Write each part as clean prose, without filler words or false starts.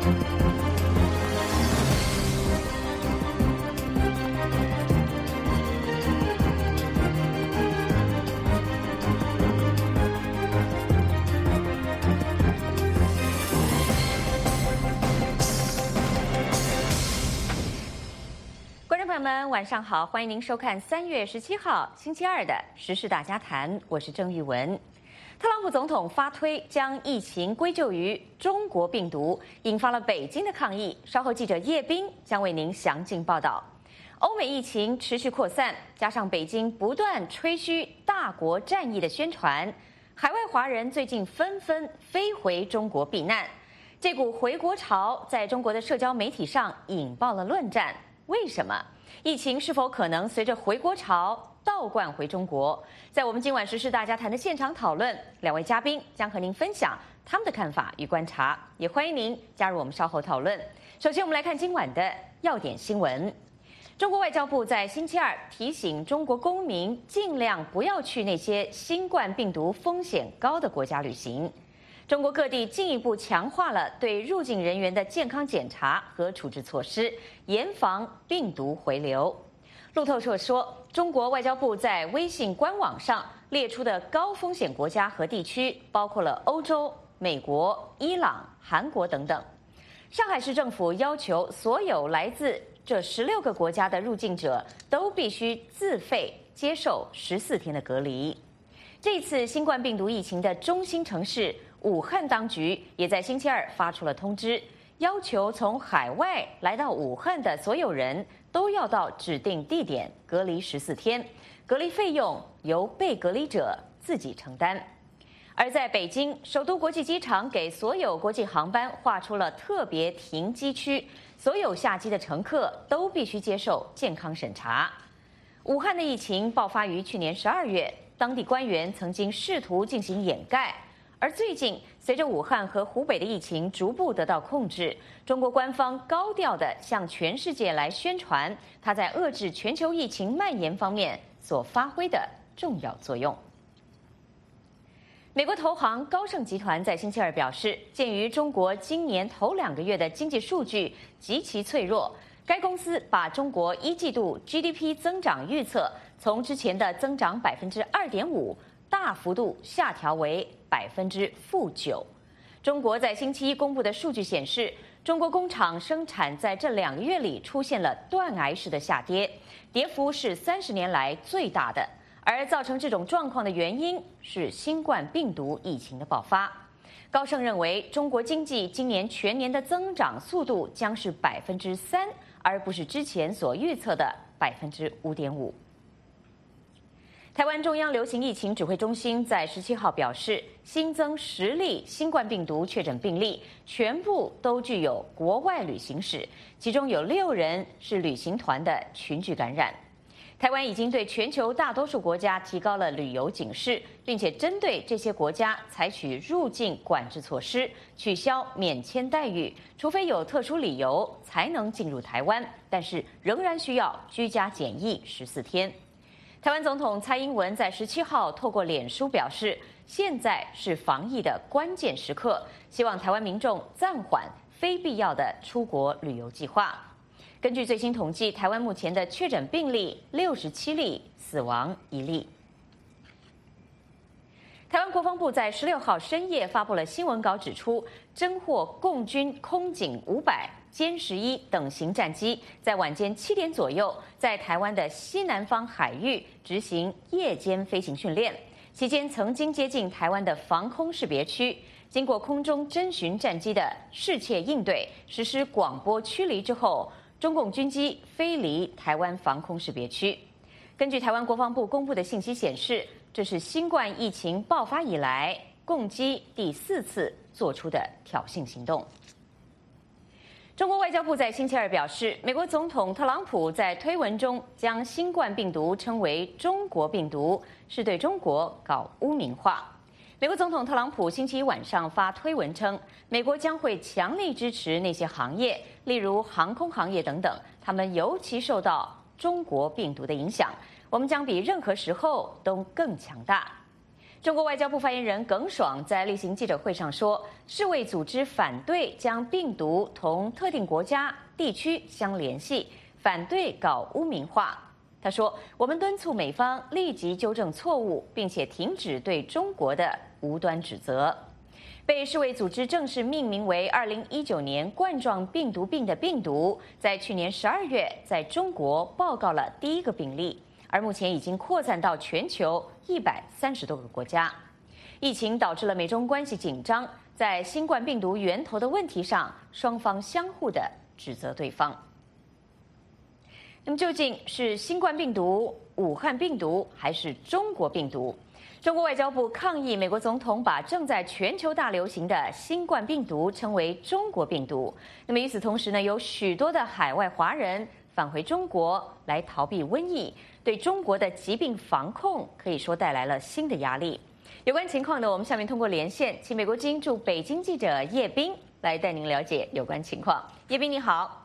朋友们，晚上好！欢迎您收看3月17号星期二的时事大家谈，我是郑玉文。特朗普总统发推将疫情归咎于中国病毒，引发了北京的抗议。稍后记者叶斌将为您详尽报道。欧美疫情持续扩散，加上北京不断吹嘘大国战役的宣传，海外华人最近纷纷飞回中国避难。这股回国潮在中国的社交媒体上引爆了论战。为什么？疫情是否可能随着回国潮倒灌回中国？在我们今晚时事大家谈的现场讨论，两位嘉宾将和您分享他们的看法与观察，也欢迎您加入我们稍后讨论。首先，我们来看今晚的要点新闻。中国外交部在星期二提醒中国公民尽量不要去那些新冠病毒风险高的国家旅行。中国各地进一步强化了对入境人员的健康检查和处置措施，严防病毒回流。路透社说，中国外交部在微信官网上列出的高风险国家和地区包括了欧洲、美国、伊朗、韩国等等。上海市政府要求所有来自这16个国家的入境者都必须自费接受14天的隔离。这次新冠病毒疫情的中心城市武汉当局也在星期二发出了通知，要求从海外来到武汉的所有人都要到指定地点隔离14天，隔离费用由被隔离者自己承担。而在北京，首都国际机场给所有国际航班划出了特别停机区，所有下机的乘客都必须接受健康审查。武汉的疫情爆发于去年12月，当地官员曾经试图进行掩盖。而最近，随着武汉和湖北的疫情逐步得到控制，中国官方高调地向全世界来宣传它在遏制全球疫情蔓延方面所发挥的重要作用。美国投行高盛集团在星期二表示，鉴于中国今年头2个月的经济数据极其脆弱，该公司把中国1季度 GDP 增长预测从之前的增长2.5%大幅度下调为-9%。中国在星期一公布的数据显示，中国工厂生产在这2个月里出现了断崖式的下跌，跌幅是30年来最大的。而造成这种状况的原因是新冠病毒疫情的爆发。高盛认为，中国经济今年全年的增长速度将是3%，而不是之前所预测的5.5%。台湾中央流行疫情指挥中心在17号表示，新增10例新冠病毒确诊病例，全部都具有国外旅行史，其中有6人是旅行团的群聚感染。台湾已经对全球大多数国家提高了旅游警示，并且针对这些国家采取入境管制措施，取消免签待遇，除非有特殊理由才能进入台湾，但是仍然需要居家检疫14天。台湾总统蔡英文在17号透过脸书表示，现在是防疫的关键时刻，希望台湾民众暂缓非必要的出国旅游计划。根据最新统计，台湾目前的确诊病例67例，死亡1例。台湾国防部在16号深夜发布了新闻稿，指出侦获共军空警500、歼11等型战机，在晚间7点左右，在台湾的西南方海域执行夜间飞行训练，期间曾经接近台湾的防空识别区，经过空中侦巡战机的适切应对，实施广播驱离之后，中共军机飞离台湾防空识别区。根据台湾国防部公布的信息显示，这是新冠疫情爆发以来共机第4次做出的挑衅行动。中国外交部在星期二表示，美国总统特朗普在推文中将新冠病毒称为中国病毒，是对中国搞污名化。美国总统特朗普星期一晚上发推文称，美国将会强力支持那些行业，例如航空行业等等，他们尤其受到中国病毒的影响，我们将比任何时候都更强大。 中国外交部发言人耿爽在例行记者会上说，世卫组织反对将病毒同特定国家、地区相联系，反对搞污名化。他说：“我们敦促美方立即纠正错误，并且停止对中国的无端指责。”被世卫组织正式命名为2019年冠状病毒病的病毒，在去年12月在中国报告了第一个病例，而目前已经扩散到全球130多个国家。疫情导致了美中关系紧张，在新冠病毒源头的问题上，双方相互的指责对方。那么究竟是新冠病毒、武汉病毒还是中国病毒？中国外交部抗议美国总统把正在全球大流行的新冠病毒称为中国病毒。那么与此同时呢，有许多的海外华人返回中国来逃避瘟疫，对中国的疾病防控可以说带来了新的压力。有关情况呢，我们下面通过连线，请美国之音驻北京记者叶斌来带您了解有关情况。叶斌你好。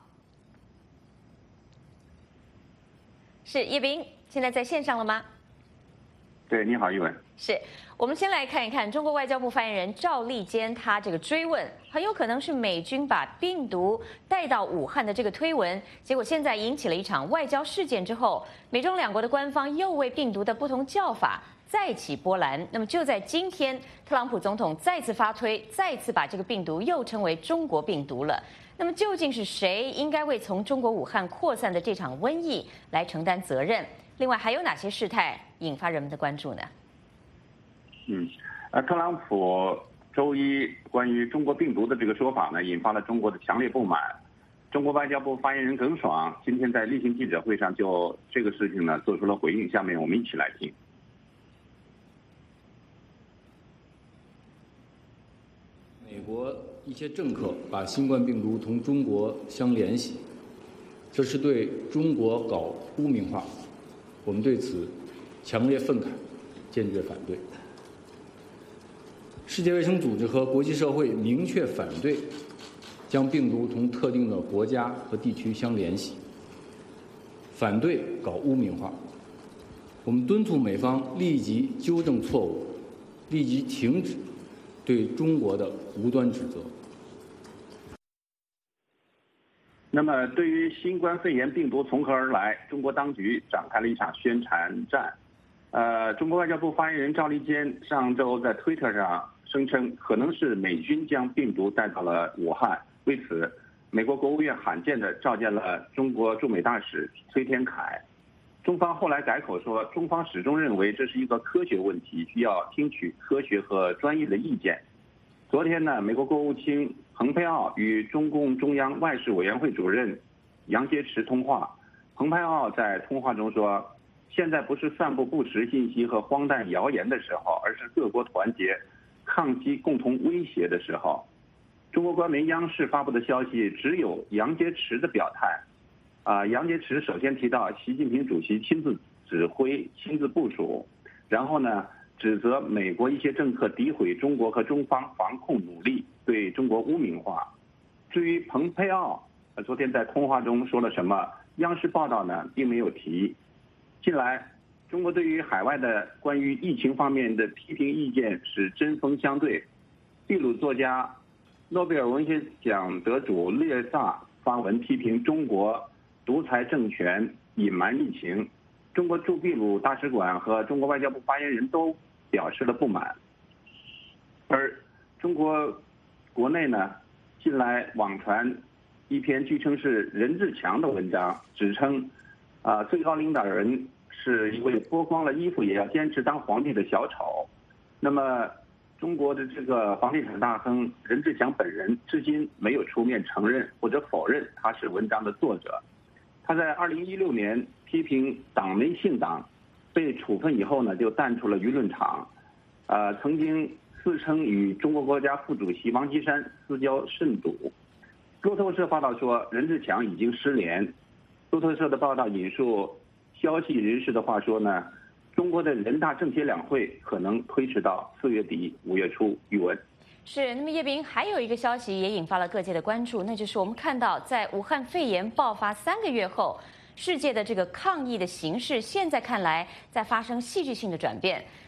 是叶斌，现在在线上了吗？ 对，你好，玉文。 是我们先来看一看中国外交部发言人赵立坚他这个追问，很有可能是美军把病毒带到武汉的这个推文，结果现在引起了一场外交事件之后，美中两国的官方又为病毒的不同叫法再起波澜。那么就在今天，特朗普总统再次发推，再次把这个病毒又称为中国病毒了。那么究竟是谁应该为从中国武汉扩散的这场瘟疫来承担责任？另外还有哪些事态引发人们的关注呢？ 特朗普周一关于中国病毒的这个说法呢，引发了中国的强烈不满。中国外交部发言人耿爽今天在例行记者会上就这个事情呢做出了回应，下面我们一起来听。 美国一些政客把新冠病毒同中国相联系，这是对中国搞污名化，我们对此强烈愤慨，坚决反对。世界卫生组织和国际社会明确反对将病毒同特定的国家和地区相联系，反对搞污名化。我们敦促美方立即纠正错误，立即停止对中国的无端指责。 那么，对于新冠肺炎病毒从何而来，中国当局展开了一场宣传战。中国外交部发言人赵立坚上周在推特上声称，可能是美军将病毒带到了武汉。为此，美国国务院罕见地召见了中国驻美大使崔天凯。中方后来改口说，中方始终认为这是一个科学问题，需要听取科学和专业的意见。昨天呢，美国国务卿蓬佩奥与中共中央外事委员会主任杨洁篪通话。蓬佩奥在通话中说，现在不是散布不实信息和荒诞谣言的时候，而是各国团结抗击共同威胁的时候。中国官媒央视发布的消息只有杨洁篪的表态。杨洁篪首先提到习近平主席亲自指挥、亲自部署，然后呢指责美国一些政客诋毁中国和中方防控努力，对中国污名化。至于蓬佩奥昨天在通话中说了什么，央视报道呢并没有提。近来，中国对于海外的关于疫情方面的批评意见是针锋相对。秘鲁作家、诺贝尔文学奖得主列萨发文批评中国独裁政权隐瞒疫情，中国驻秘鲁大使馆和中国外交部发言人都表示了不满。而中国国内呢，近来网传一篇据称是任志强的文章，指称最高领导人是一位脱光了衣服也要坚持当皇帝的小丑。那么中国的这个房地产大亨任志强本人至今没有出面承认或者否认他是文章的作者。他在2016年批评党内信党被处分以后呢，就淡出了舆论场。曾经自称与中国国家副主席王岐山私交甚笃。路透社报道说，任志强已经失联。路透社的报道引述消息人士的话说呢，中国的人大政协两会可能推迟到4月底5月初。语文是，那么叶斌还有一个消息也引发了各界的关注，那就是我们看到在武汉肺炎爆发3个月后，世界的这个抗疫的形势现在看来在发生戏剧性的转变。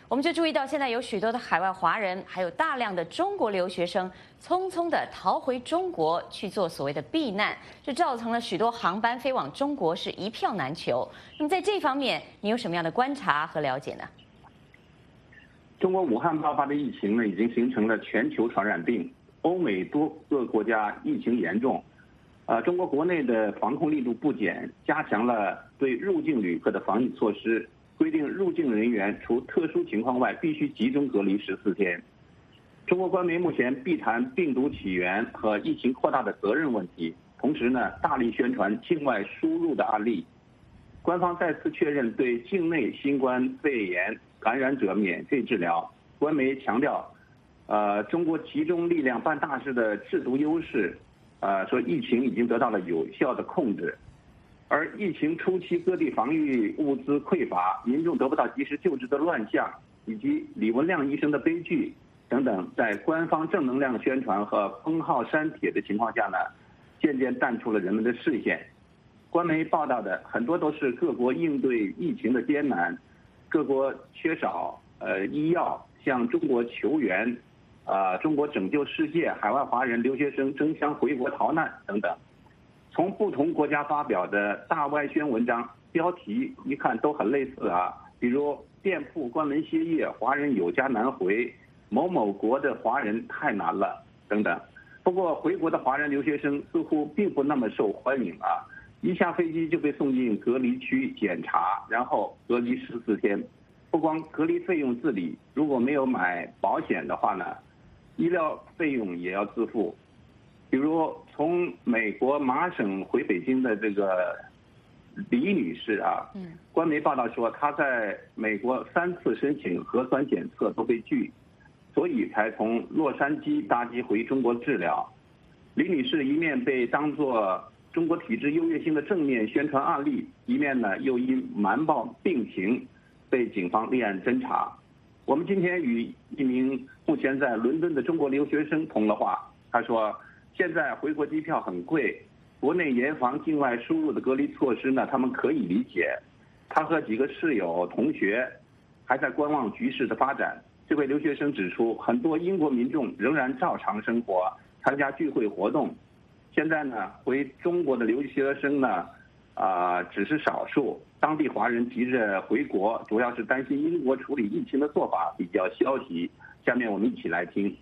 我们就注意到，现在有许多的海外华人，还有大量的中国留学生，匆匆的逃回中国去做所谓的避难，这造成了许多航班飞往中国是一票难求。那么在这方面，你有什么样的观察和了解呢？ 中国武汉爆发的疫情呢，已经形成了全球传染病，欧美多个国家疫情严重。中国国内的防控力度不减，加强了对入境旅客的防疫措施。规定入境人员除特殊情况外必须集中隔离14天。中国官媒目前避谈病毒起源和疫情扩大的责任问题，同时呢大力宣传境外输入的案例。官方再次确认对境内新冠肺炎感染者免费治疗。官媒强调，中国集中力量办大事的制度优势，说疫情已经得到了有效的控制。而疫情初期各地防御物资匮乏，民众得不到及时救治的乱象，以及李文亮医生的悲剧等等，在官方正能量宣传和封号删帖的情况下呢，渐渐淡出了人们的视线。官媒报道的很多都是各国应对疫情的艰难，各国缺少医药，向中国求援，中国拯救世界，海外华人留学生争相回国逃难等等。从不同国家发表的大外宣文章标题一看都很类似啊，比如店铺关门歇业，华人有家难回，某某国的华人太难了等等。不过回国的华人留学生似乎并不那么受欢迎啊，一下飞机就被送进隔离区检查，然后隔离14天。不光隔离费用自理，如果没有买保险的话呢，医疗费用也要自付。比如从美国麻省回北京的这个李女士啊，官媒报道说她在美国3次申请核酸检测都被拒，所以才从洛杉矶搭机回中国治疗。李女士一面被当作中国体制优越性的正面宣传案例，一面呢又因瞒报病情被警方立案侦查。我们今天与一名目前在伦敦的中国留学生通了话，他说现在回国机票很贵，国内严防境外输入的隔离措施呢，他们可以理解。他和几个室友、同学还在观望局势的发展。这位留学生指出，很多英国民众仍然照常生活，参加聚会活动。现在呢，回中国的留学生呢，只是少数。当地华人急着回国，主要是担心英国处理疫情的做法比较消极。下面我们一起来听。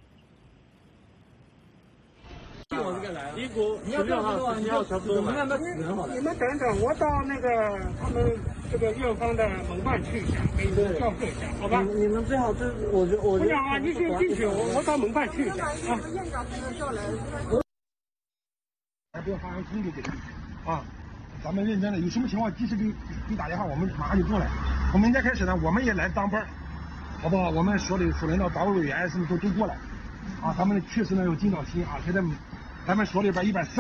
英国16号、17号全部都买。 你们等等，我到那个他们这个院方的门办去一下，给你们交涉一下，好吧？ 你们最好我不讲啊，你先进去，我到门办去一下啊。 不要发生冲突就行啊！咱们认真的，有什么情况及时给打电话，我们马上就过来。从明天开始呢，我们也来当班，好不好？我们所领导、党委委员什么都过来啊！咱们确实呢要尽到心啊！现在咱们所里边130。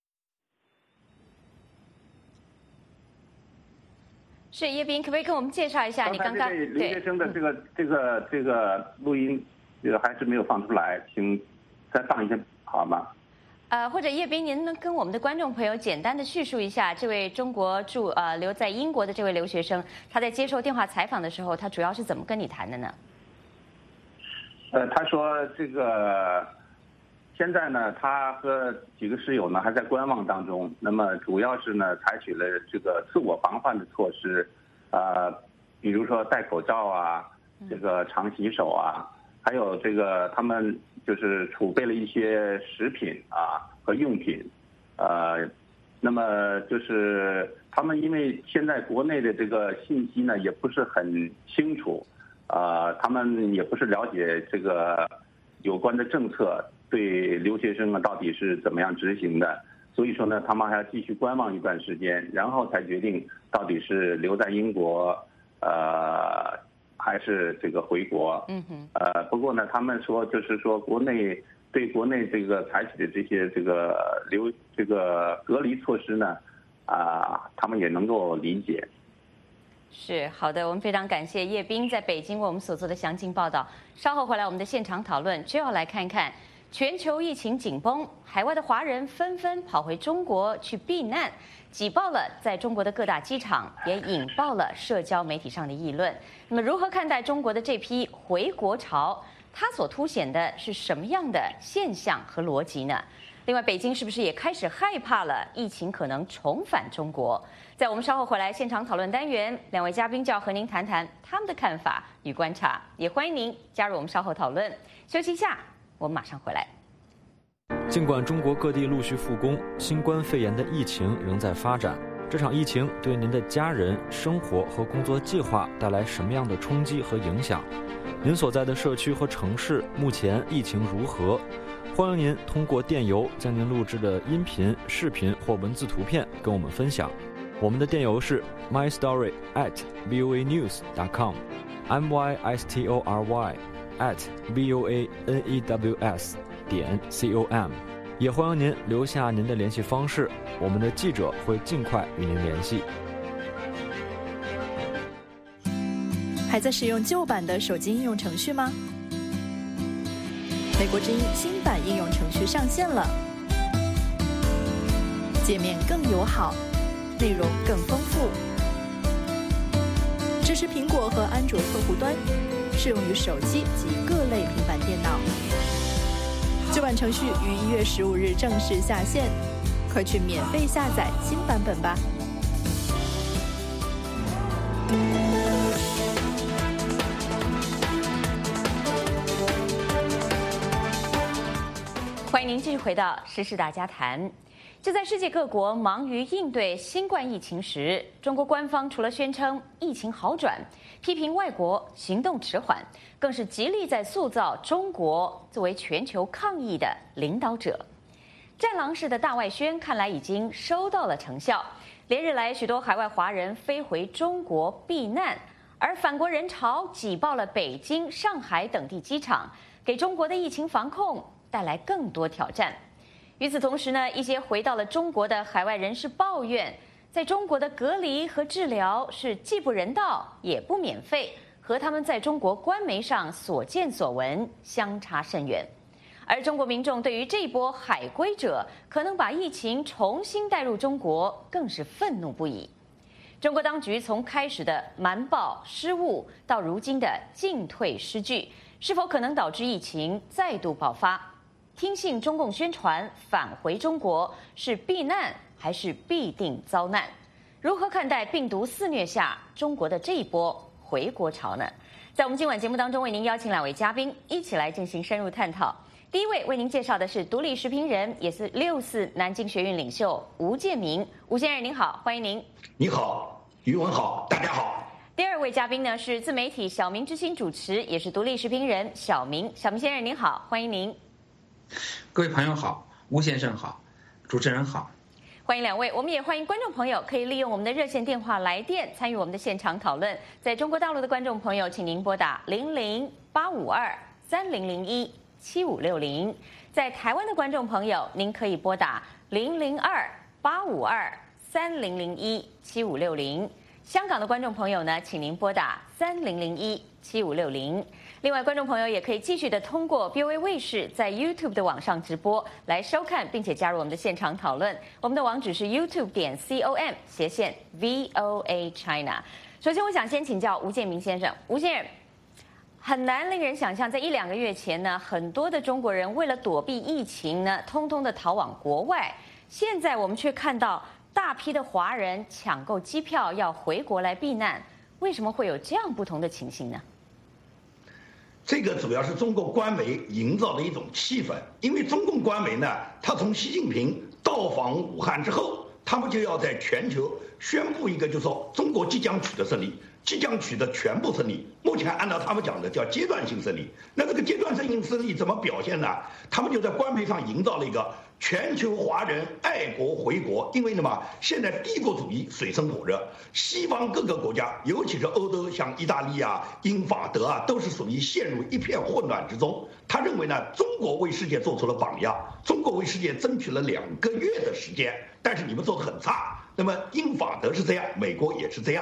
是叶斌，可不可以跟我们介绍一下你刚刚留学生的这个录音，还是没有放出来，请再放一下好吗？ 或者叶斌，您能跟我们的观众朋友简单的叙述一下这位中国留在英国的这位留学生，他在接受电话采访的时候，他主要是怎么跟你谈的呢？ 他说这个现在呢，他和几个室友呢还在观望当中。那么主要是呢采取了这个自我防范的措施，比如说戴口罩啊，这个常洗手啊，还有这个他们就是储备了一些食品啊和用品，那么就是他们因为现在国内的这个信息呢也不是很清楚，他们也不是了解这个有关的政策对留学生到底是怎么样执行的，所以说呢他们还要继续观望一段时间，然后才决定到底是留在英国，还是这个回国。不过呢，他们说就是说国内这个采取的这些这个隔离措施呢，他们也能够理解。 是好的，我们非常感谢叶斌在北京为我们所做的详尽报道。稍后回来我们的现场讨论，就要来看看全球疫情紧绷，海外的华人纷纷跑回中国去避难，挤爆了在中国的各大机场，也引爆了社交媒体上的议论。那么，如何看待中国的这批回国潮？它所凸显的是什么样的现象和逻辑呢？另外，北京是不是也开始害怕了疫情可能重返中国？在我们稍后回来现场讨论单元，两位嘉宾就要和您谈谈他们的看法与观察，也欢迎您加入我们稍后讨论。休息一下，我们马上回来。 尽管中国各地陆续复工，新冠肺炎的疫情仍在发展。这场疫情对您的家人、生活和工作计划带来什么样的冲击和影响？您所在的社区和城市目前疫情如何？欢迎您通过电邮将您录制的音频、视频或文字图片跟我们分享。我们的电邮是 mystory@voanews.com，mystory@voanews.com，也欢迎您留下您的联系方式，我们的记者会尽快与您联系。 还在使用旧版的手机应用程序吗？美国之音新版应用程序上线了，界面更友好，内容更丰富，支持苹果和安卓客户端，适用于手机及各类平板电脑。旧版程序于1月15日正式下线，快去免费下载新版本吧。 欢迎您继续回到时事大家谈。就在世界各国忙于应对新冠疫情时，中国官方除了宣称疫情好转，批评外国行动迟缓，更是极力在塑造中国作为全球抗疫的领导者。战狼式的大外宣看来已经收到了成效，连日来许多海外华人飞回中国避难，而返国人潮挤爆了北京、上海等地机场，给中国的疫情防控带来更多挑战。与此同时呢，一些回到了中国的海外人士抱怨，在中国的隔离和治疗是既不人道也不免费，和他们在中国官媒上所见所闻相差甚远。而中国民众对于这一波海归者可能把疫情重新带入中国，更是愤怒不已。中国当局从开始的瞒报失误，到如今的进退失据，是否可能导致疫情再度爆发？听信中共宣传返回中国是避难还是必定遭难？如何看待病毒肆虐下中国的这一波回国潮呢？在我们今晚节目当中，为您邀请两位嘉宾一起来进行深入探讨。第一位为您介绍的是独立时评人，也是6·4南京学运领袖吴建民。吴先生您好，欢迎您。 你好，于文好，大家好。 第二位嘉宾呢是自媒体小明之星主持，也是独立时评人小明。小明先生您好，欢迎您。 各位朋友好，吴先生好，主持人好， 欢迎两位。我们也欢迎观众朋友可以利用我们的热线电话来电参与我们的现场讨论。在中国大陆的观众朋友，请您拨打00-852-3001-7560；在台湾的观众朋友，您可以拨打002-852-3001-7560；香港的观众朋友呢，请您拨打3001-7560。另外，观众朋友也可以继续的通过 VOA 卫视在 YouTube 的网上直播来收看，并且加入我们的现场讨论。我们的网址是 youtube.com/VOA China。首先，我想先请教吴建民先生。吴先生，很难令人想象，在1-2个月前呢，很多的中国人为了躲避疫情呢，通通的逃往国外。现在我们却看到大批的华人抢购机票要回国来避难，为什么会有这样不同的情形呢？ 这个主要是中国官媒营造的一种气氛，因为中共官媒呢，他从习近平到访武汉之后，他们就要在全球宣布一个，就是说中国即将取得胜利，即将取得全部胜利。目前按照他们讲的叫阶段性胜利。那这个阶段性胜利怎么表现呢？他们就在官媒上营造了一个全球华人爱国回国，因为什么？现在帝国主义水深火热，西方各个国家，尤其是欧洲，像意大利啊、英法德啊，都是属于陷入一片混乱之中。他认为呢，中国为世界做出了榜样，中国为世界争取了2个月的时间，但是你们做得很差。那么英法德是这样，美国也是这样。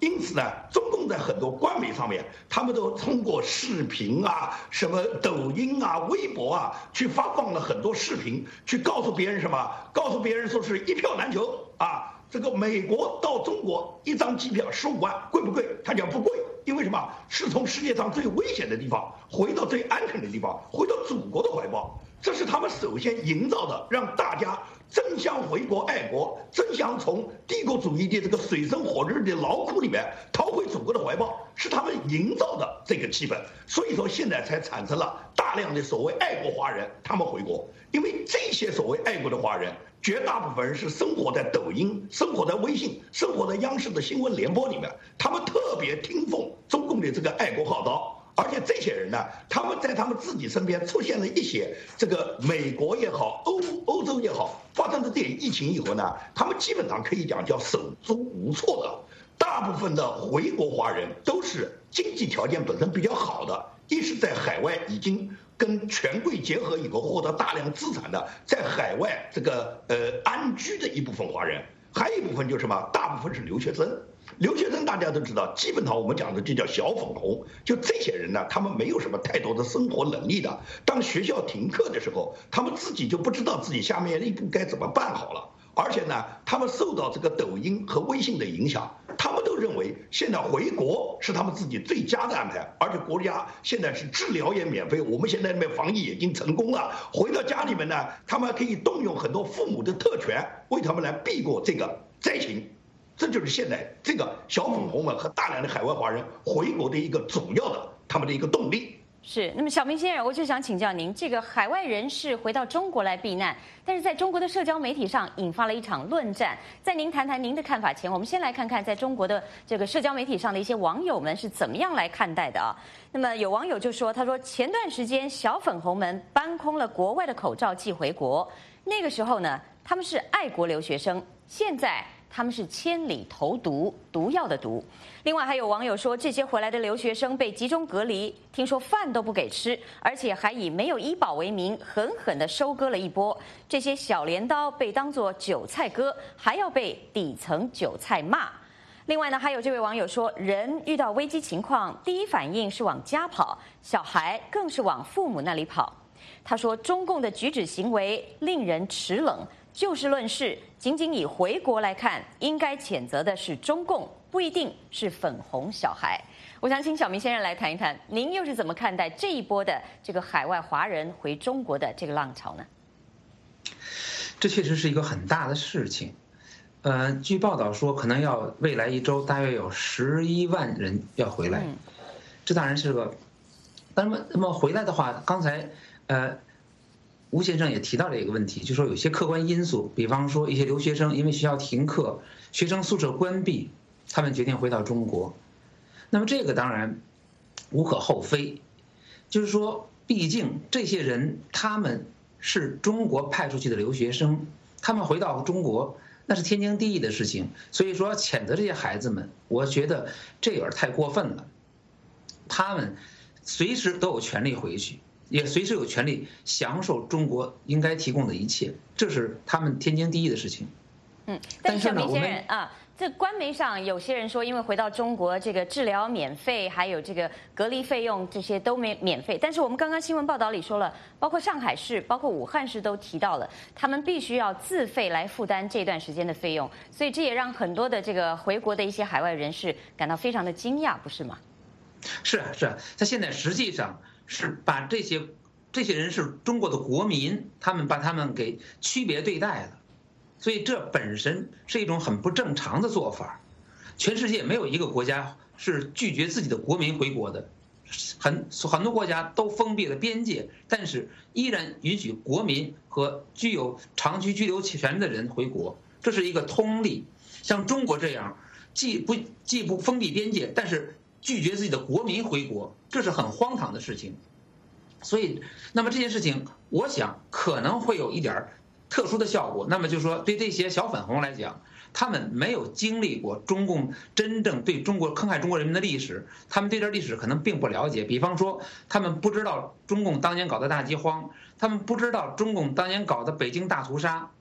因此呢，中共在很多官媒上面，他们都通过视频啊、什么抖音啊、微博啊，去发放了很多视频，去告诉别人什么？告诉别人说是一票难求啊！这个美国到中国一张机票15万，贵不贵？他讲不贵，因为什么？是从世界上最危险的地方回到最安全的地方，回到祖国的怀抱。这是他们首先营造的，让大家争相回国爱国，争相从帝国主义的这个水深火热的劳苦里面逃回祖国的怀抱，是他们营造的这个气氛。所以说现在才产生了大量的所谓爱国华人他们回国，因为这些所谓爱国的华人，绝大部分人是生活在抖音、生活在微信、生活在央视的新闻联播里面，他们特别听奉中共的这个爱国号召。而且这些人呢，他们在他们自己身边出现了一些这个美国也好、欧洲也好发生的这些疫情以后呢，他们基本上可以讲叫手足无措的。大部分的回国华人都是经济条件本身比较好的，一是在海外已经跟权贵结合以后获得大量资产的，在海外这个安居的一部分华人，还有一部分就是什么？大部分是留学生。留学生大家都知道，基本上我们讲的就叫小粉红，就这些人呢，他们没有什么太多的生活能力的。当学校停课的时候，他们自己就不知道自己下面一步该怎么办好了。而且呢，他们受到这个抖音和微信的影响，他们都认为现在回国是他们自己最佳的安排，而且国家现在是治疗也免费，我们现在那边防疫已经成功了。回到家里面呢，他们还可以动用很多父母的特权，为他们来避过这个灾情。这就是现在这个小粉红们和大量的海外华人回国的一个主要的他们的一个动力。 是，那么小明先生，我就想请教您，这个海外人士回到中国来避难，但是在中国的社交媒体上引发了一场论战。在您谈谈您的看法前，我们先来看看在中国的这个社交媒体上的一些网友们是怎么样来看待的啊。那么有网友就说，他说前段时间小粉红们搬空了国外的口罩寄回国，那个时候呢，他们是爱国留学生，现在他们是千里投毒，毒药的毒。另外还有网友说，这些回来的留学生被集中隔离，听说饭都不给吃，而且还以没有医保为名，狠狠地收割了一波。这些小镰刀被当作韭菜割，还要被底层韭菜骂。另外呢，还有这位网友说，人遇到危机情况，第一反应是往家跑，小孩更是往父母那里跑。他说，中共的举止行为令人齿冷。就事论事，仅仅以回国来看，应该谴责的是中共，不一定是粉红小孩。我想请小明先生来谈一谈，您又是怎么看待这一波的这个海外华人回中国的这个浪潮呢？ 这确实是一个很大的事情。据报道说，可能要未来1周大约有11万人要回来，这当然是个。那么回来的话，刚才吴先生也提到了一个问题，就是说有些客观因素，比方说一些留学生因为学校停课，学生宿舍关闭，他们决定回到中国。那么这个当然无可厚非，就是说，毕竟这些人他们是中国派出去的留学生，他们回到中国那是天经地义的事情。所以说谴责这些孩子们，我觉得这有点太过分了。他们随时都有权利回去，也随时有权利享受中国应该提供的一切，这是他们天经地义的事情。 但是小明先生啊，这官媒上有些人说，因为回到中国，这个治疗免费，还有这个隔离费用这些都免费。但是我们刚刚新闻报道里说了，包括上海市、包括武汉市都提到了，他们必须要自费来负担这段时间的费用，所以这也让很多的这个回国的一些海外人士感到非常的惊讶，不是吗？ 是啊，他现在实际上是把这些人是中国的国民，他们把他们给区别对待了，所以这本身是一种很不正常的做法。全世界没有一个国家是拒绝自己的国民回国的，很多国家都封闭了边界，但是依然允许国民和具有长期居留权的人回国，这是一个通例。像中国这样，既不封闭边界，但是拒绝自己的国民回国，这是很荒唐的事情。所以，那么这件事情，我想可能会有一点特殊的效果。那么就是说，对这些小粉红来讲，他们没有经历过中共真正对中国坑害中国人民的历史，他们对这历史可能并不了解。比方说，他们不知道中共当年搞的大饥荒，他们不知道中共当年搞的北京大屠杀，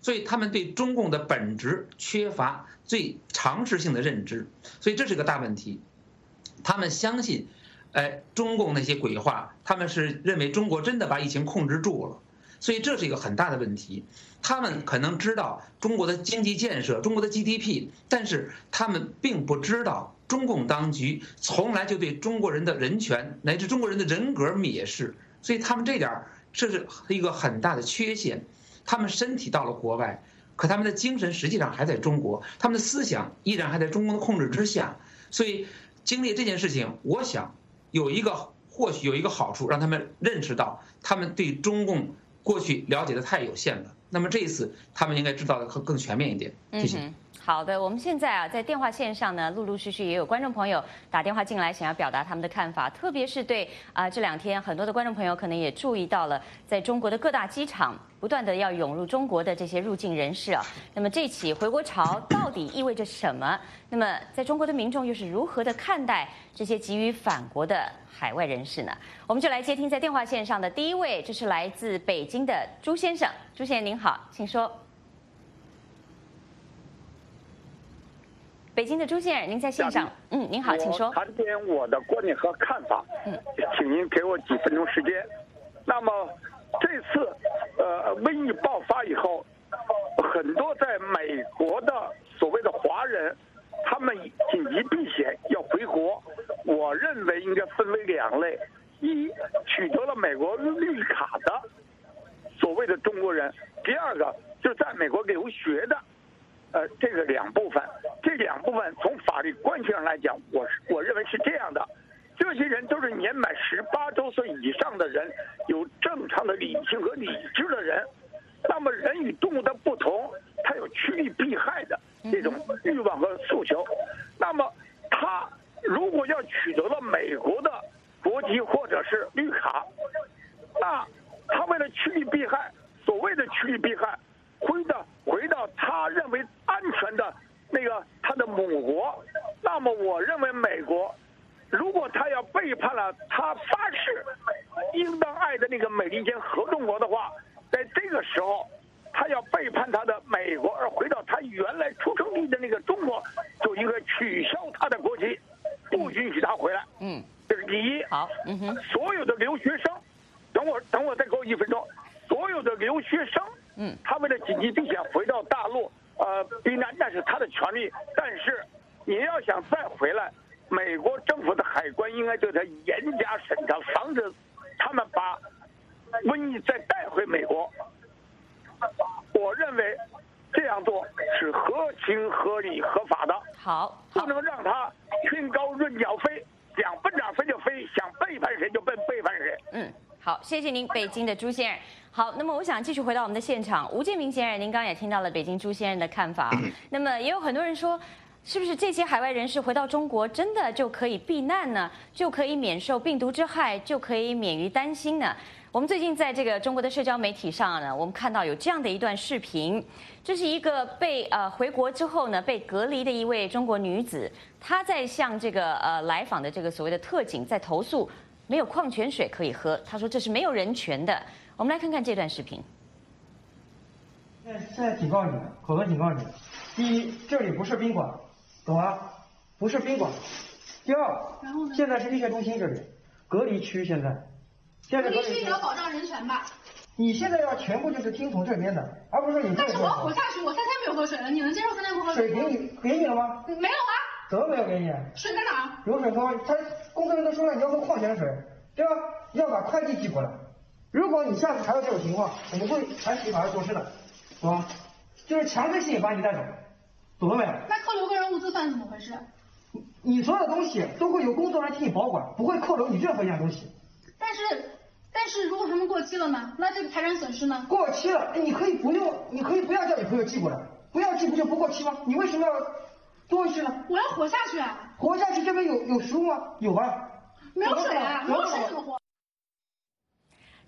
所以他们对中共的本质缺乏最常识性的认知，所以这是个大问题。他们相信，中共那些鬼话，他们是认为中国真的把疫情控制住了，所以这是一个很大的问题。他们可能知道中国的经济建设、中国的 GDP， 但是他们并不知道中共当局从来就对中国人的人权乃至中国人的人格蔑视，所以他们这是一个很大的缺陷。他们身体到了国外，可他们的精神实际上还在中国，他们的思想依然还在中共的控制之下。所以经历这件事情，我想或许有一个好处，让他们认识到他们对中共过去了解的太有限了。那么这一次，他们应该知道的更全面一点。谢谢。 好的，我们现在在电话线上呢，陆陆续续也有观众朋友打电话进来，想要表达他们的看法，特别是对这2天很多的观众朋友可能也注意到了，在中国的各大机场不断的要涌入中国的这些入境人士啊。那么这起回国潮到底意味着什么？那么在中国的民众又是如何的看待这些急于返国的海外人士呢？我们就来接听在电话线上的第一位，这是来自北京的朱先生。朱先生您好，请说。北京的朱先生，您在线上。您好，请说。 我谈点我的观点和看法。请您给我几分钟时间。那么这次瘟疫爆发以后，很多在美国的所谓的华人，他们紧急避险要回国。我认为应该分为2类：一，取得了美国绿卡的所谓的中国人；第二个就是在美国留学的。这个2部分，这2部分从法律关系上来讲，我认为是这样的：这些人都是年满18周岁以上的人，有正常的理性和理智的人。那么人与动物的不同，他有趋利避害的这种欲望和诉求。那么他如果要取得了美国的国籍或者是绿卡，那他为了趋利避害，所谓的趋利避害，回到他认为安全的那个他的母国，那么我认为美国如果他要背叛了他发誓应当爱的那个美利坚合众国的话，在这个时候他要背叛他的美国而回到他原来出生地的那个中国，就应该取消他的国籍，不允许他回来。这是第一。好，所有的留学生，等我再给我1分钟，所有的留学生。他为了紧急避险回到大陆，避难那是他的权利。但是你要想再回来，美国政府的海关应该对他严加审查，防止他们把瘟疫再带回美国。我认为这样做是合情合理合法的。 好， 不能让他天高任鸟飞，想奔哪飞就飞，想背叛谁就背叛谁。 好，谢谢您，北京的朱先生。好，那么我想继续回到我们的现场，吴建明先生，您刚刚也听到了北京朱先生的看法。那么也有很多人说，是不是这些海外人士回到中国真的就可以避难呢？就可以免受病毒之害，就可以免于担心呢？我们最近在这个中国的社交媒体上呢，我们看到有这样的一段视频，这是一个被回国之后呢被隔离的一位中国女子，她在向这个来访的这个所谓的特警在投诉没有矿泉水可以喝，她说这是没有人权的。我们来看看这段视频。 现在警告你们，口头警告你们：第一，这里不是宾馆，懂吗？不是宾馆。第二，现在是医学中心，这里隔离区，现在隔离区也要保障人权吧？你现在要全部就是听从这边的，而不是说你。但是我要活下去，我3天没有喝水了，你能接受3天不喝水？水给你了吗？没有啊。怎么没有给你？水在哪？有水说，他工作人员都说了，你要喝矿泉水，对吧？要把快递寄过来。如果你下次还有这种情况，我们会采取法律措施的，懂吗？就是强制性把你带走，懂了没有？那扣留个人物资算怎么回事？你所有的东西都会有工作人员替你保管，不会扣留你任何一样东西。但是如果他们过期了呢？那这个财产损失呢？过期了，你可以不用，你可以不要叫你朋友寄过来，不要寄不就不过期吗？你为什么要多一事呢？我要活下去啊！活下去这边有食物吗？有啊。没有水啊，没有水怎么活？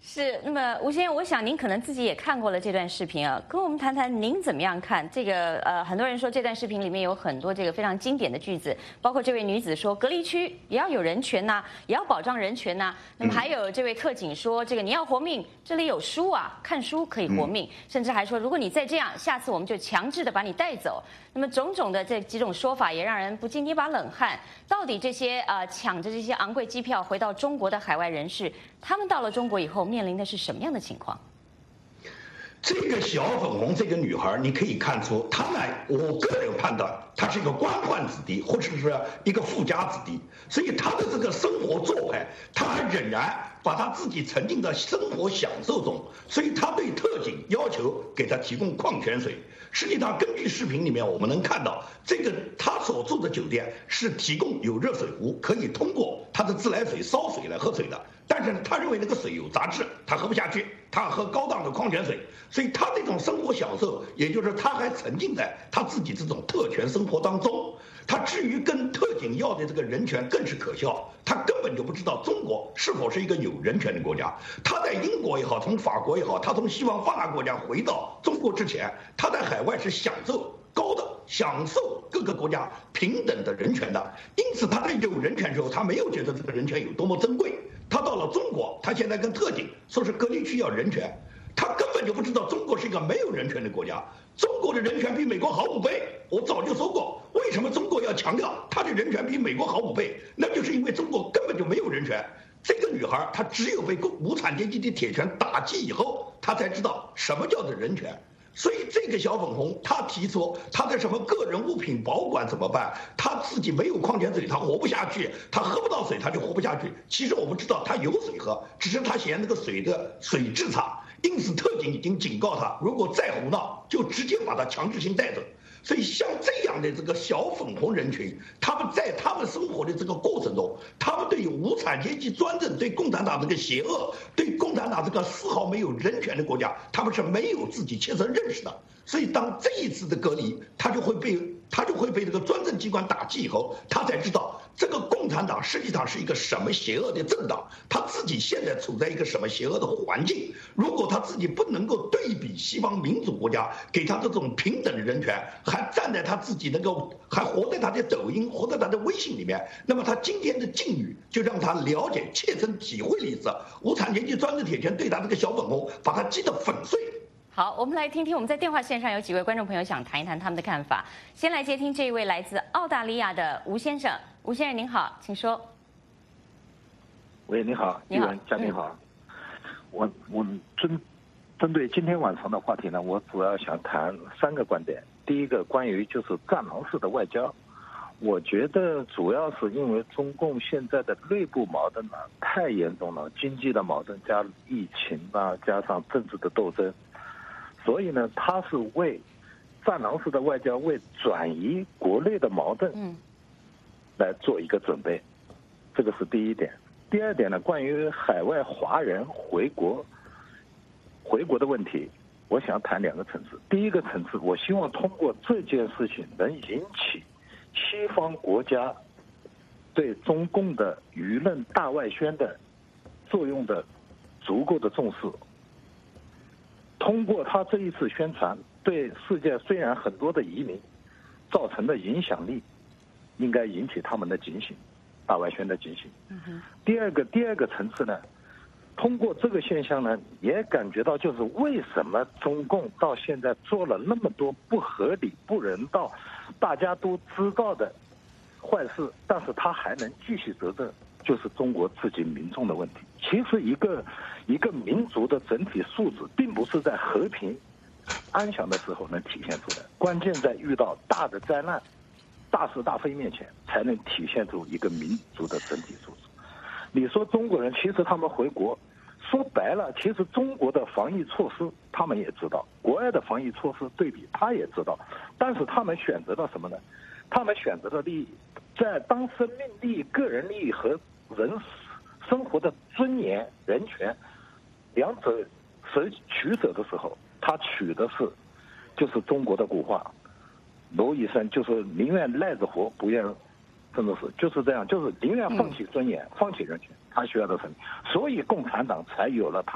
是，那么吴先生，我想您可能自己也看过了这段视频啊，跟我们谈谈您怎么样看这个？很多人说这段视频里面有很多这个非常经典的句子，包括这位女子说隔离区也要有人权呐，也要保障人权呐。那么还有这位特警说这个你要活命，这里有书啊，看书可以活命，甚至还说如果你再这样，下次我们就强制的把你带走。那么种种的这几种说法也让人不禁捏把冷汗。到底这些抢着这些昂贵机票回到中国的海外人士，他们到了中国以后面临的是什么样的情况？ 这个小粉红这个女孩，你可以看出，她呢，我个人判断，她是一个官宦子弟，或者是一个富家子弟，所以她的这个生活做派，她还仍然把她自己沉浸在生活享受中，所以她对特警要求给她提供矿泉水。实际上，根据视频里面我们能看到，这个他所住的酒店是提供有热水壶，可以通过他的自来水烧水来喝水的。但是呢，他认为那个水有杂质，他喝不下去，他喝高档的矿泉水。所以他这种生活享受，也就是他还沉浸在他自己这种特权生活当中。他至于跟特警要的这个人权更是可笑，他根本就不知道中国是否是一个有人权的国家。他在英国也好，从法国也好，他从西方发达国家回到中国之前，他在海外是享受各个国家平等的人权的。因此他在有人权的时候，他没有觉得这个人权有多么珍贵。他到了中国，他现在跟特警说是隔离区要人权，他根本就不知道中国是一个没有人权的国家。中国的人权比美国好5倍，我早就说过，为什么中国要强调他的人权比美国好5倍？那就是因为中国根本就没有人权。这个女孩她只有被无产阶级的铁拳打击以后，她才知道什么叫做人权。所以这个小粉红，她提出她的什么个人物品保管怎么办？她自己没有矿泉水，她活不下去，她喝不到水，她就活不下去。其实我们知道她有水喝，只是她嫌那个水的水质差。因此，特警已经警告他，如果再胡闹，就直接把他强制性带走。所以，像这样的这个小粉红人群，他们在他们生活的这个过程中，他们对于无产阶级专政、对共产党这个邪恶、对共产党这个丝毫没有人权的国家，他们是没有自己切身认识的。所以，当这一次的隔离，他就会被这个专政机关打击以后，他才知道这个共产党实际上是一个什么邪恶的政党，他自己现在处在一个什么邪恶的环境。如果他自己不能够对比西方民主国家给他这种平等的人权，还站在他自己还活在他的抖音、活在他的微信里面，那么他今天的境遇就让他了解、切身体会了一次无产阶级专制铁拳对他这个小粉红，把他击得粉碎。 好，我们来听听我们在电话线上有几位观众朋友想谈一谈他们的看法。先来接听这一位来自澳大利亚的吴先生。吴先生您好，请说。 喂，你好，玉文嘉宾好。我针对今天晚上的话题呢，我主要想谈3个观点。第一个关于就是战狼式的外交，我觉得主要是因为中共现在的内部矛盾呢太严重了，经济的矛盾加疫情啊，加上政治的斗争。所以呢，他是为战狼式的外交，为转移国内的矛盾，来做一个准备，这个是第一点。第二点呢，关于海外华人回国的问题，我想谈2个层次。第一个层次，我希望通过这件事情能引起西方国家对中共的舆论大外宣的作用的足够的重视。通过他这一次宣传，对世界虽然很多的移民造成的影响力，应该引起他们的警醒，大外宣的警醒。第二个层次呢，通过这个现象呢，也感觉到就是为什么中共到现在做了那么多不合理、不人道、大家都知道的坏事，但是他还能继续执政，就是中国自己民众的问题。其实一个民族的整体素质，并不是在和平安详的时候能体现出来，关键在遇到大的灾难、大是大非面前，才能体现出一个民族的整体素质。你说中国人，其实他们回国，说白了，其实中国的防疫措施他们也知道，国外的防疫措施对比他也知道，但是他们选择了什么呢？他们选择了利益，在当生命利益、个人利益和人生活的尊严、人权两者取舍的时候，他取的是就是中国的古话，罗一生就是宁愿赖着活，不愿真的是就是这样，就是宁愿放弃尊严、放弃人权，他需要的什么？所以共产党才有了他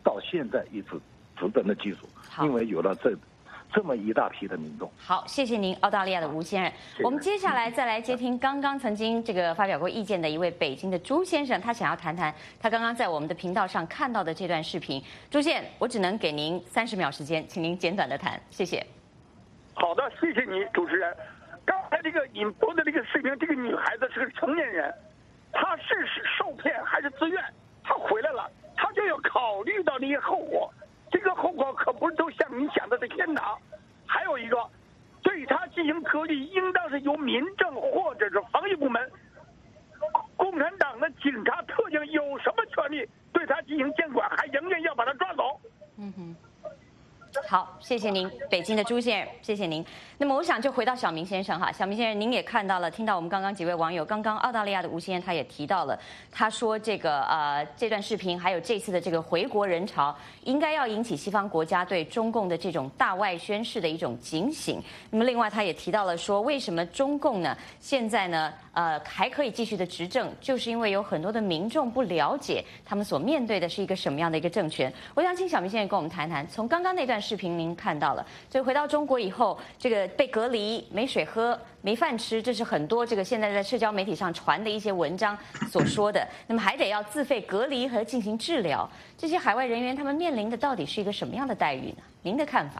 到现在一直直奔的技术，因为有了这么一大批的民众。 好，谢谢您，澳大利亚的吴先生。我们接下来再来接听刚刚曾经这个发表过意见的一位北京的朱先生，他想要谈谈他刚刚在我们的频道上看到的这段视频。朱先，我只能给您30秒时间，请您简短的谈，谢谢。 好的，谢谢你，主持人。刚才这个引播的这个视频，这个女孩子是个成年人，她是受骗还是自愿？她回来了，她就要考虑到那些后果。这个后果可不是都像你想的是天堂。还有一个，对他进行隔离，应当是由民政或者是防疫部门。共产党的警察特警有什么权利对他进行监管，还仍然要把他抓走？ 好，谢谢您，北京的朱先生，谢谢您。那么我想就回到小明先生哈，小明先生，您也看到了，听到我们刚刚几位网友，刚刚澳大利亚的吴先生他也提到了，他说这个这段视频还有这次的这个回国人潮，应该要引起西方国家对中共的这种大外宣式的一种警醒。那么另外他也提到了说，为什么中共呢现在呢还可以继续的执政，就是因为有很多的民众不了解他们所面对的是一个什么样的一个政权。我想请小明先生跟我们谈谈，从刚刚那段视频您看到了，就回到中国以后，这个被隔离、没水喝、没饭吃，这是很多这个现在在社交媒体上传的一些文章所说的。那么还得要自费隔离和进行治疗，这些海外人员他们面临的到底是一个什么样的待遇呢？您的看法？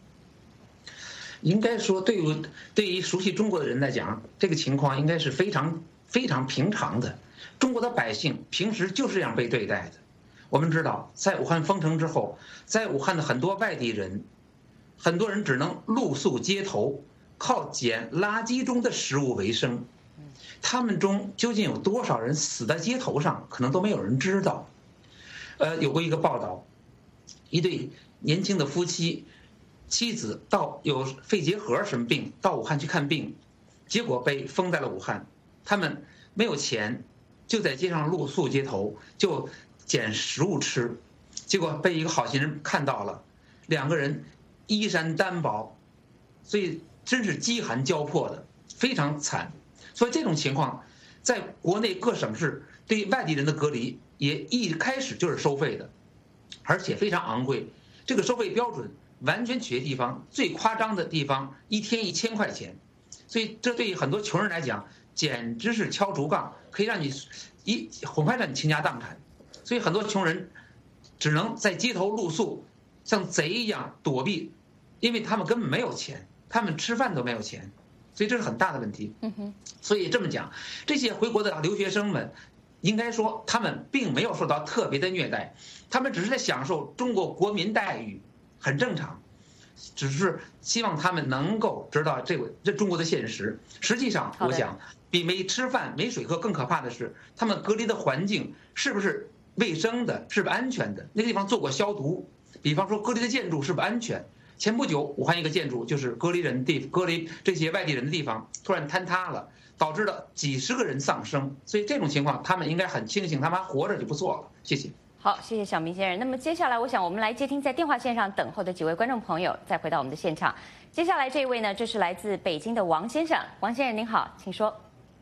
应该说，对于熟悉中国的人来讲，这个情况应该是非常非常平常的。中国的百姓平时就是这样被对待的。我们知道，在武汉封城之后，在武汉的很多外地人，很多人只能露宿街头，靠捡垃圾中的食物为生。他们中究竟有多少人死在街头上，可能都没有人知道。有过一个报道，一对年轻的夫妻，妻子有肺结核什么病，到武汉去看病，结果被封在了武汉。他们没有钱，就在街上露宿街头，就捡食物吃，结果被一个好心人看到了，两个人衣衫单薄，所以真是饥寒交迫的，非常惨。所以这种情况，在国内各省市对外地人的隔离也一开始就是收费的，而且非常昂贵。这个收费标准完全取决地方，最夸张的地方1天1000块钱，所以这对于很多穷人来讲，简直是敲竹杠，可以让你很快让你倾家荡产。所以很多穷人只能在街头露宿，像贼一样躲避，因为他们根本没有钱，他们吃饭都没有钱，所以这是很大的问题。所以这么讲，这些回国的留学生们，应该说他们并没有受到特别的虐待，他们只是在享受中国国民待遇，很正常。只是希望他们能够知道这中国的现实。实际上，我想比没吃饭没水喝更可怕的是，他们隔离的环境是不是卫生的，是不是安全的？那个地方做过消毒，比方说隔离的建筑是不是安全？前不久，武汉一个建筑就是隔离这些外地人的地方，突然坍塌了，导致了几十个人丧生。所以这种情况，他们应该很庆幸，他们还活着就不错了。谢谢。 好，谢谢小明先生。那么接下来，我想我们来接听在电话线上等候的几位观众朋友，再回到我们的现场。接下来这位呢，这是来自北京的王先生。王先生您好，请说。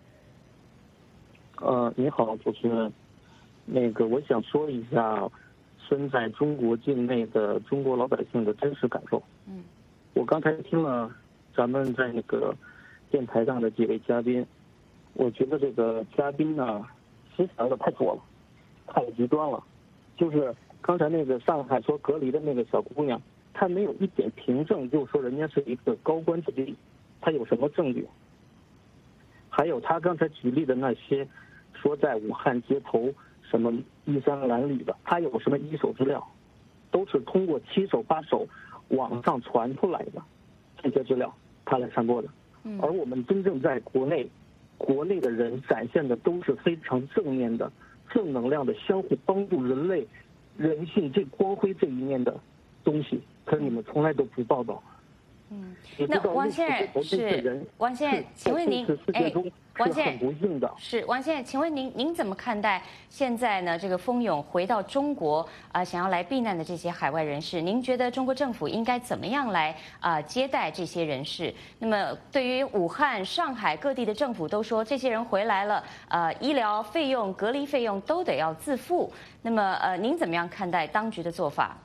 你好，主持人。我想说一下身在中国境内的中国老百姓的真实感受。我刚才听了咱们在电台上的几位嘉宾，我觉得这个嘉宾呢，思想有点太左了，太极端了。就是刚才上海说隔离的那个小姑娘，她没有一点凭证，就说人家是一个高官子弟，她有什么证据？还有她刚才举例的那些说在武汉街头什么衣衫褴褛的，她有什么一手资料？都是通过7手8手网上传出来的这些资料，她来传播的。而我们真正在国内的人展现的都是非常正面的、正能量的、相互帮助人类人性最光辉这一面的东西，可是你们从来都不报道。 那王先生是王先生，请问您，王先生是王先生，请问您怎么看待现在呢？这个蜂拥回到中国想要来避难的这些海外人士，您觉得中国政府应该怎么样来接待这些人士？那么对于武汉、上海各地的政府都说，这些人回来了，医疗费用、隔离费用都得要自付。那么您怎么样看待当局的做法？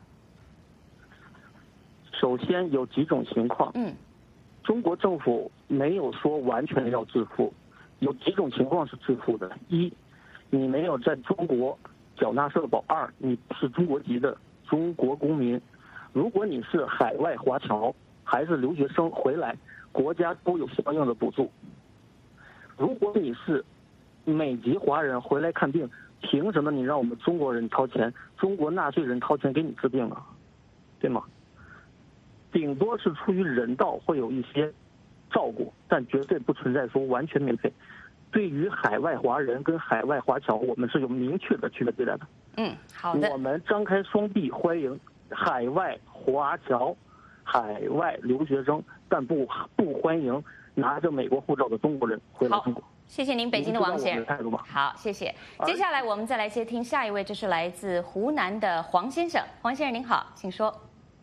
首先有几种情况，中国政府没有说完全要自付。有几种情况是自付的：一，你没有在中国缴纳社保；二，你是中国籍的中国公民。如果你是海外华侨还是留学生回来，国家都有相应的补助。如果你是美籍华人回来看病，凭什么你让我们中国人掏钱，中国纳税人掏钱给你治病啊？对吗？顶多是出于人道会有一些照顾，但绝对不存在说完全免费。对于海外华人跟海外华侨，我们是有明确的区别对待的。 好的。 我们张开双臂欢迎海外华侨、海外留学生，但不欢迎拿着美国护照的中国人回来中国。 谢谢您，北京的王先生。好，谢谢。接下来我们再来接听下一位，这是来自湖南的黄先生。黄先生您好，请说。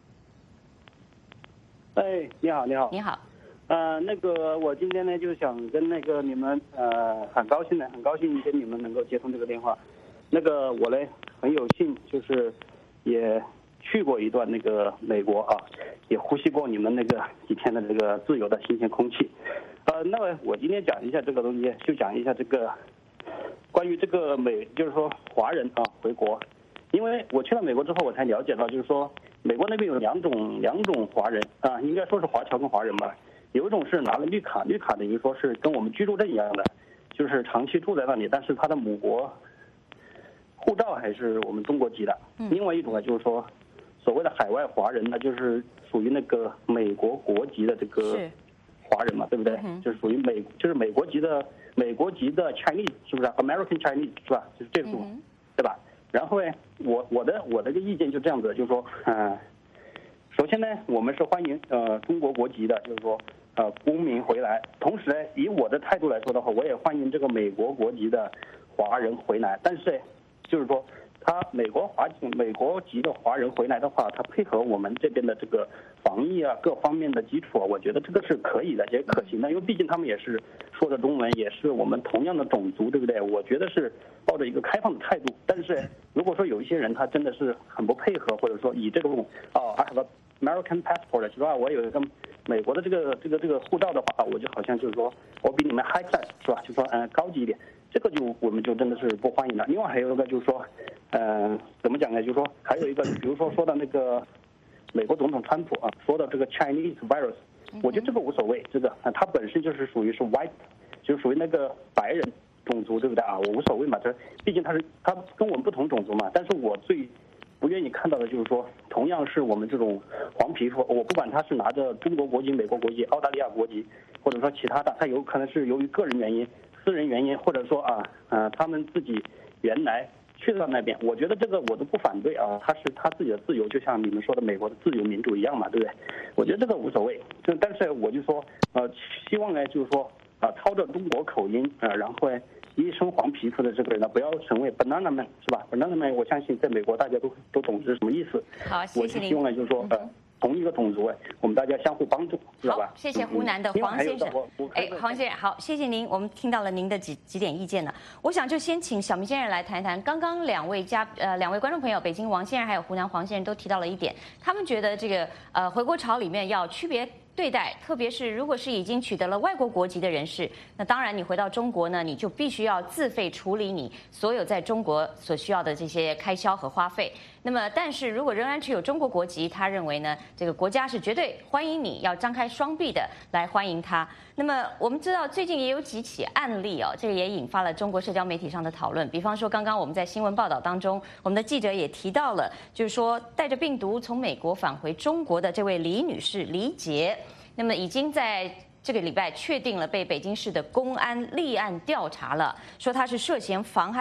你好，你好。 你好。 那个我今天呢就想跟那个你们很高兴跟你们能够接通这个电话。那个我呢很有幸就是也去过一段那个美国啊，也呼吸过你们那个几天的这个自由的新鲜空气。那么我今天讲一下这个东西，就讲一下这个关于这个就是说华人啊回国，因为我去了美国之后我才了解到，就是说美国那边有两种华人啊，应该说是华侨跟华人吧。有一种是拿了绿卡，绿卡等于说是跟我们居住证一样的，就是长期住在那里，但是他的母国护照还是我们中国籍的。另外一种呢，就是说所谓的海外华人呢，就是属于那个美国国籍的这个华人嘛，对不对？就是属于美国籍的 Chinese， 是不是 ？American Chinese 是吧？就是这种，对吧？然后呢，我的这个意见就这样子，就是说，首先呢，我们是欢迎中国国籍的，就是说公民回来。同时呢，以我的态度来说的话，我也欢迎这个美国国籍的华人回来。但是，就是说，他美国籍的华人回来的话，他配合我们这边的这个防疫啊各方面的基础啊，我觉得这个是可以的，也可行的。因为毕竟他们也是说的中文，也是我们同样的种族，对不对？我觉得是抱着一个开放的态度。但是如果说有一些人他真的是很不配合，或者说以这种I have a American passport 是吧？我有一个美国的这个护照的话，我就好像就是说我比你们 high class 是吧？就说高级一点，这个我们就真的是不欢迎了。另外还有一个就是说，怎么讲呢？就是说还有一个，比如说说到那个美国总统川普啊，说到这个 Chinese virus， 我觉得这个无所谓，这个他本身就是属于是 white， 就是属于那个白人种族，对不对啊？我无所谓嘛，这毕竟他跟我们不同种族嘛。但是我最不愿意看到的就是说，同样是我们这种黄皮肤，我不管他是拿着中国国籍、美国国籍、澳大利亚国籍，或者说其他的，他有可能是由于个人原因、私人原因，或者说他们自己原来去到那边，我觉得这个我都不反对啊，他是他自己的自由，就像你们说的美国的自由民主一样嘛，对不对？我觉得这个无所谓，但是我就说希望呢，就是说操着中国口音然后一身黄皮肤的这个人呢，不要成为 banana man 是吧 ？banana man 我相信在美国大家都懂是什么意思。 好，谢谢您。 我希望呢，就是说同一个种族我们大家相互帮助，知道吧？ 好，谢谢湖南的黄先生。黄先生，好，谢谢您，我们听到了您的几点意见呢。我想就先请小明先生来谈一谈。刚刚两位观众朋友，北京王先生还有湖南黄先生都提到了一点，他们觉得这个回国潮里面要区别对待，特别是如果是已经取得了外国国籍的人士，那当然你回到中国呢，你就必须要自费处理你所有在中国所需要的这些开销和花费。那么，但是如果仍然持有中国国籍，他认为呢，这个国家是绝对欢迎你，要张开双臂的来欢迎他。那么我们知道最近也有几起案例这个也引发了中国社交媒体上的讨论。比方说，刚刚我们在新闻报道当中，我们的记者也提到了，就是说带着病毒从美国返回中国的这位李女士李杰，那么已经在这个礼拜确定了被北京市的公安立案调查了，说她是涉嫌妨害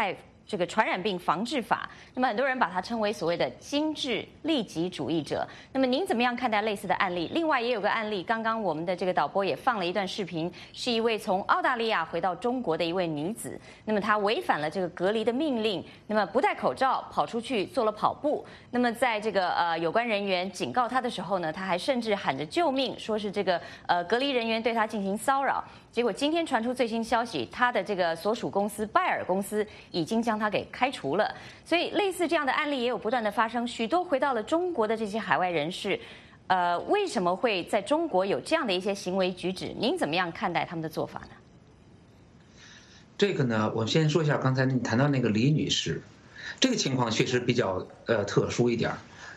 这个传染病防治法，那么很多人把它称为所谓的精致利己主义者。那么您怎么样看待类似的案例？另外也有个案例，刚刚我们的这个导播也放了一段视频，是一位从澳大利亚回到中国的一位女子。那么她违反了这个隔离的命令，那么不戴口罩跑出去做了跑步。那么在这个有关人员警告她的时候呢，她还甚至喊着救命，说是这个隔离人员对她进行骚扰。结果今天传出最新消息，她的这个所属公司拜耳公司已经将她给开除了。所以类似这样的案例也有不断的发生，许多回到了中国的这些海外人士，为什么会在中国有这样的一些行为举止？您怎么样看待他们的做法呢？ 这个呢，我先说一下刚才你谈到那个李女士，这个情况确实比较特殊一点，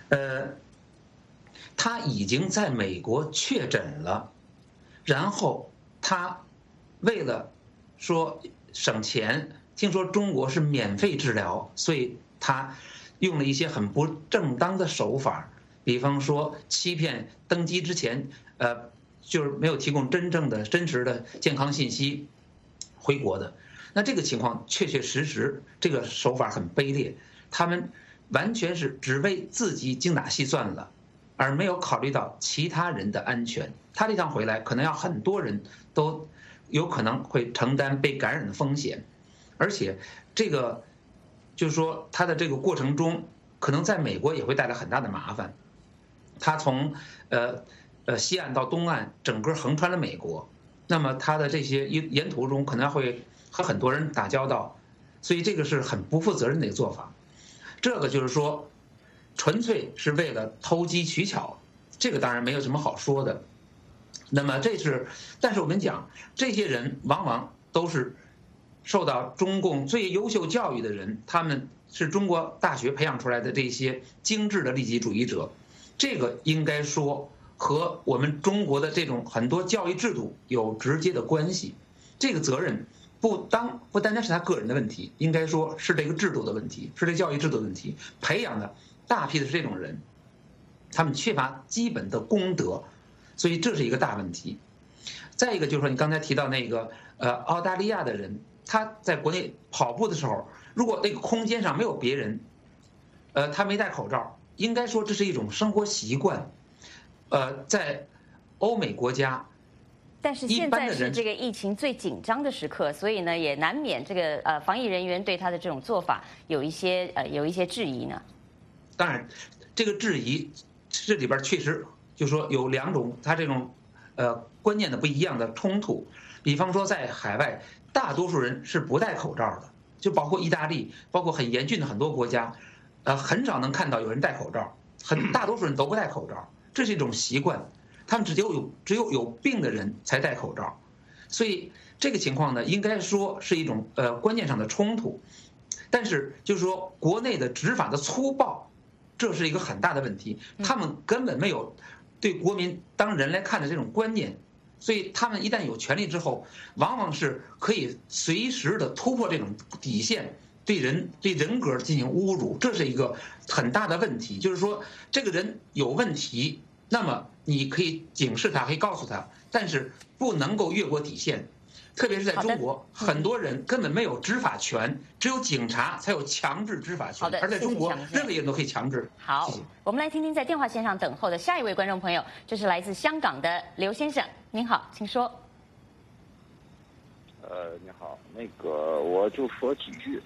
她已经在美国确诊了，然后她为了说省钱，听说中国是免费治疗，所以她用了一些很不正当的手法，比方说欺骗登机之前，就是没有提供真实的健康信息回国的。那这个情况确确实实，这个手法很卑劣，他们完全是只为自己精打细算了，而没有考虑到其他人的安全。他这趟回来，可能要很多人都有可能会承担被感染的风险，而且这个就是说他的这个过程中，可能在美国也会带来很大的麻烦。他从西岸到东岸，整个横穿了美国，那么他的这些沿途中可能会和很多人打交道，所以这个是很不负责任的一个做法。这个就是说，纯粹是为了投机取巧，这个当然没有什么好说的。那么但是我们讲，这些人往往都是受到中共最优秀教育的人，他们是中国大学培养出来的这些精致的利己主义者，这个应该说和我们中国的这种很多教育制度有直接的关系。这个责任不单单是他个人的问题，应该说是这个制度的问题，是这教育制度的问题。培养的大批的是这种人，他们缺乏基本的公德，所以这是一个大问题。再一个就是说，你刚才提到那个澳大利亚的人，他在国内跑步的时候，如果那个空间上没有别人，他没戴口罩，应该说这是一种生活习惯。在欧美国家。 但是现在是这个疫情最紧张的时刻，所以呢，也难免这个防疫人员对他的这种做法有一些质疑呢。 当然，这个质疑这里边确实就是说有两种，他这种观念的不一样的冲突。比方说，在海外，大多数人是不戴口罩的，就包括意大利，包括很严峻的很多国家，很少能看到有人戴口罩，大多数人都不戴口罩，这是一种习惯。他们只有有病的人才戴口罩，所以这个情况呢，应该说是一种观念上的冲突。但是就是说，国内的执法的粗暴，这是一个很大的问题。他们根本没有对国民当人来看的这种观念，所以他们一旦有权利之后，往往是可以随时的突破这种底线，对人格进行侮辱，这是一个很大的问题。就是说，这个人有问题，那么你可以警示他，可以告诉他，但是不能够越过底线。特别是在中国，很多人根本没有执法权，只有警察才有强制执法权。而在中国，任何人都可以强制。 好，我们来听听在电话线上等候的下一位观众朋友，这是来自香港的刘先生。您好，请说。 你好，那个我就说几句。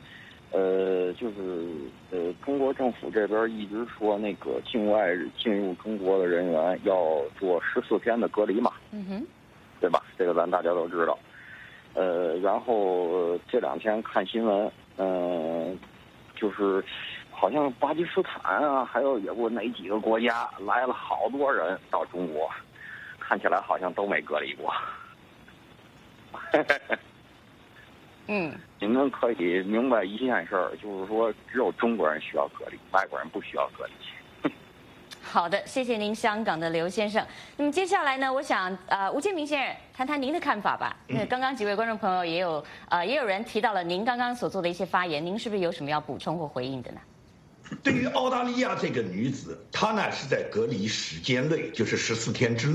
中国政府这边一直说那个境外进入中国的人员要做14天的隔离嘛，对吧？这个咱大家都知道。然后这2天看新闻，就是好像巴基斯坦啊，还有也不哪几个国家来了好多人到中国，看起来好像都没隔离过。你们可以明白一件事儿，就是说只有中国人需要隔离，外国人不需要隔离。 好的，谢谢您，香港的刘先生。那么接下来呢，我想吴建民先生谈谈您的看法吧。刚刚几位观众朋友也有人提到了您刚刚所做的一些发言，您是不是有什么要补充或回应的呢？ 对于澳大利亚这个女子，她呢是在隔离时间内，就是14天之内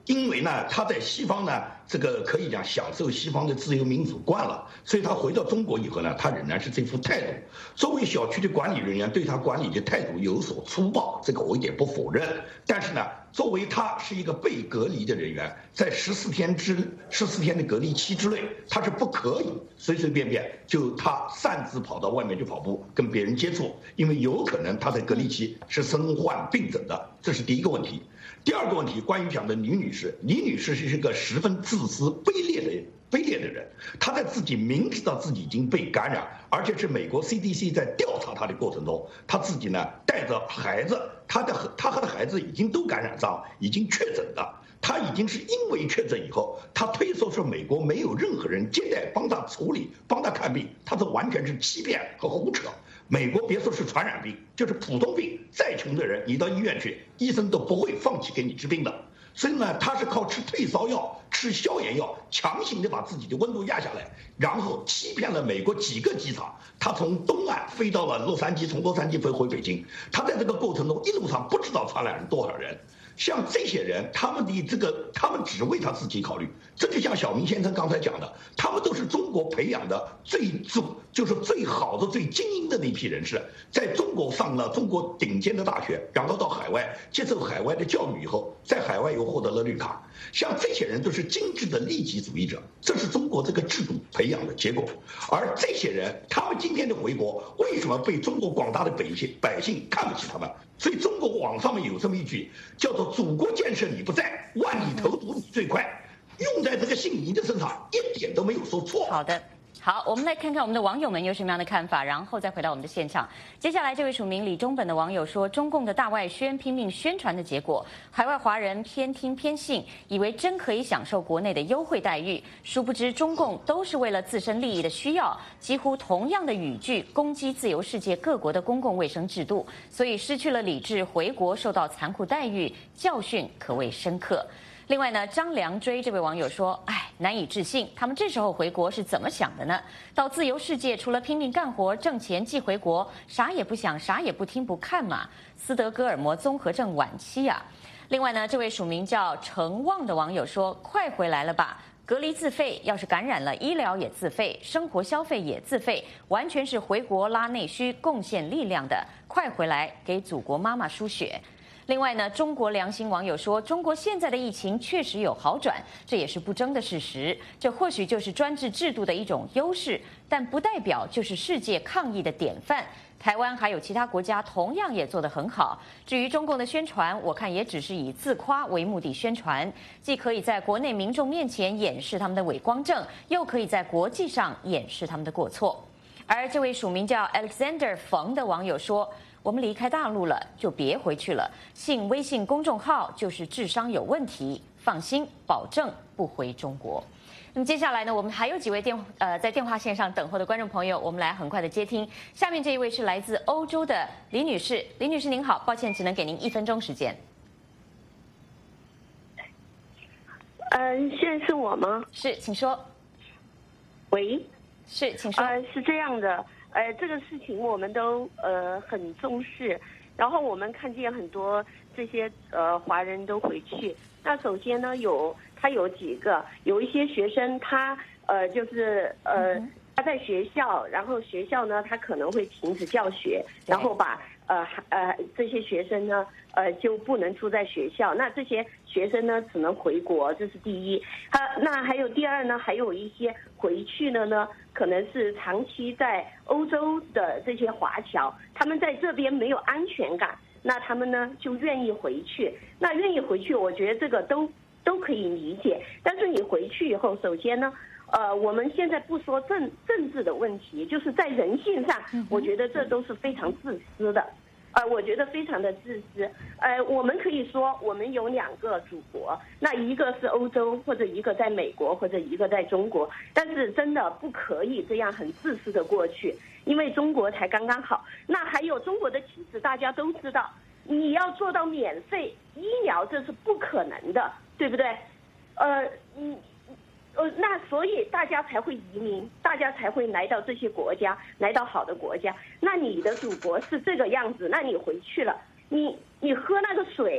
因为呢，他在西方呢，这个可以讲享受西方的自由民主惯了，所以他回到中国以后呢，他仍然是这副态度。作为小区的管理人员，对他管理的态度有所粗暴，这个我一点不否认。但是呢，作为他是一个被隔离的人员，在14天的隔离期之内，他是不可以随随便便就他擅自跑到外面去跑步，跟别人接触，因为有可能他在隔离期是身患病症的，这是第一个问题。第二个问题，关于讲的李女士是一个十分自私卑劣的人，她在自己明知道自己已经被感染，而且是美国 CDC 在调查她的过程中，她自己呢带着孩子，她和她的孩子已经都感染上，已经确诊了。她已经是因为确诊以后，她推说是美国没有任何人接待帮她处理、帮她看病，她这完全是欺骗和胡扯。美国别说是传染病，就是普通病，再穷的人你到医院去，医生都不会放弃给你治病的。所以呢，他是靠吃退烧药、吃消炎药，强行的把自己的温度压下来，然后欺骗了美国几个机场。他从东岸飞到了洛杉矶，从洛杉矶飞回北京。他在这个过程中一路上不知道传染了多少人。像这些人，他们只为他自己考虑。这就像小明先生刚才讲的，他们都是中国培养的就是最好的、最精英的那批人士，在中国上了中国顶尖的大学，然后到海外接受海外的教育以后，在海外又获得了绿卡。像这些人都是精致的利己主义者，这是中国这个制度培养的结果。而这些人，他们今天的回国，为什么被中国广大的百姓看不起他们？所以中国网上面有这么一句，叫做“祖国建设你不在，万里投毒你最快”，用在这个姓倪的身上一点都没有说错。 好的。好，我们来看看我们的网友们有什么样的看法，然后再回到我们的现场。接下来这位署名李中本的网友说，中共的大外宣拼命宣传的结果，海外华人偏听偏信，以为真可以享受国内的优惠待遇，殊不知中共都是为了自身利益的需要，几乎同样的语句攻击自由世界各国的公共卫生制度，所以失去了理智，回国受到残酷待遇，教训可谓深刻。另外呢，张良追这位网友说，难以置信，他们这时候回国是怎么想的呢？到自由世界除了拼命干活挣钱即回国，啥也不想，啥也不听不看嘛。斯德哥尔摩综合症晚期啊。另外呢，这位署名叫程旺的网友说，快回来了吧，隔离自费，要是感染了，医疗也自费，生活消费也自费，完全是回国拉内需，贡献力量的，快回来给祖国妈妈输血。另外呢，中国良心网友说，中国现在的疫情确实有好转，这也是不争的事实。这或许就是专制制度的一种优势，但不代表就是世界抗疫的典范。台湾还有其他国家同样也做得很好。至于中共的宣传，我看也只是以自夸为目的宣传，既可以在国内民众面前掩饰他们的伪光正，又可以在国际上掩饰他们的过错。而这位署名叫 Alexander 冯的网友说，我们离开大陆了，就别回去了。信微信公众号就是智商有问题，放心，保证不回中国。那么接下来呢，我们还有几位在电话线上等候的观众朋友，我们来很快的接听。下面这一位是来自欧洲的李女士，李女士您好，抱歉只能给您1分钟时间。 现在是我吗？ 是，请说。 喂， 是，请说。 是这样的。这个事情我们都很重视，然后我们看见很多这些华人都回去。那首先呢，他有几个，有一些学生他他在学校，然后学校呢他可能会停止教学，然后把这些学生呢就不能住在学校，那这些学生呢只能回国，这是第一。那还有第二呢，还有一些回去的呢，可能是长期在欧洲的这些华侨，他们在这边没有安全感，那他们呢就愿意回去。那愿意回去，我觉得这个都可以理解。但是你回去以后，首先呢，我们现在不说政治的问题，就是在人性上，我觉得这都是非常自私的。我觉得非常的自私。我们可以说我们有2个祖国，那一个是欧洲，或者一个在美国，或者一个在中国。但是真的不可以这样很自私的过去，因为中国才刚刚好。那还有中国的其实大家都知道，你要做到免费医疗，这是不可能的，对不对？那所以大家才会移民，大家才会来到这些国家，来到好的国家。那你的祖国是这个样子，那你回去了，你喝那个水，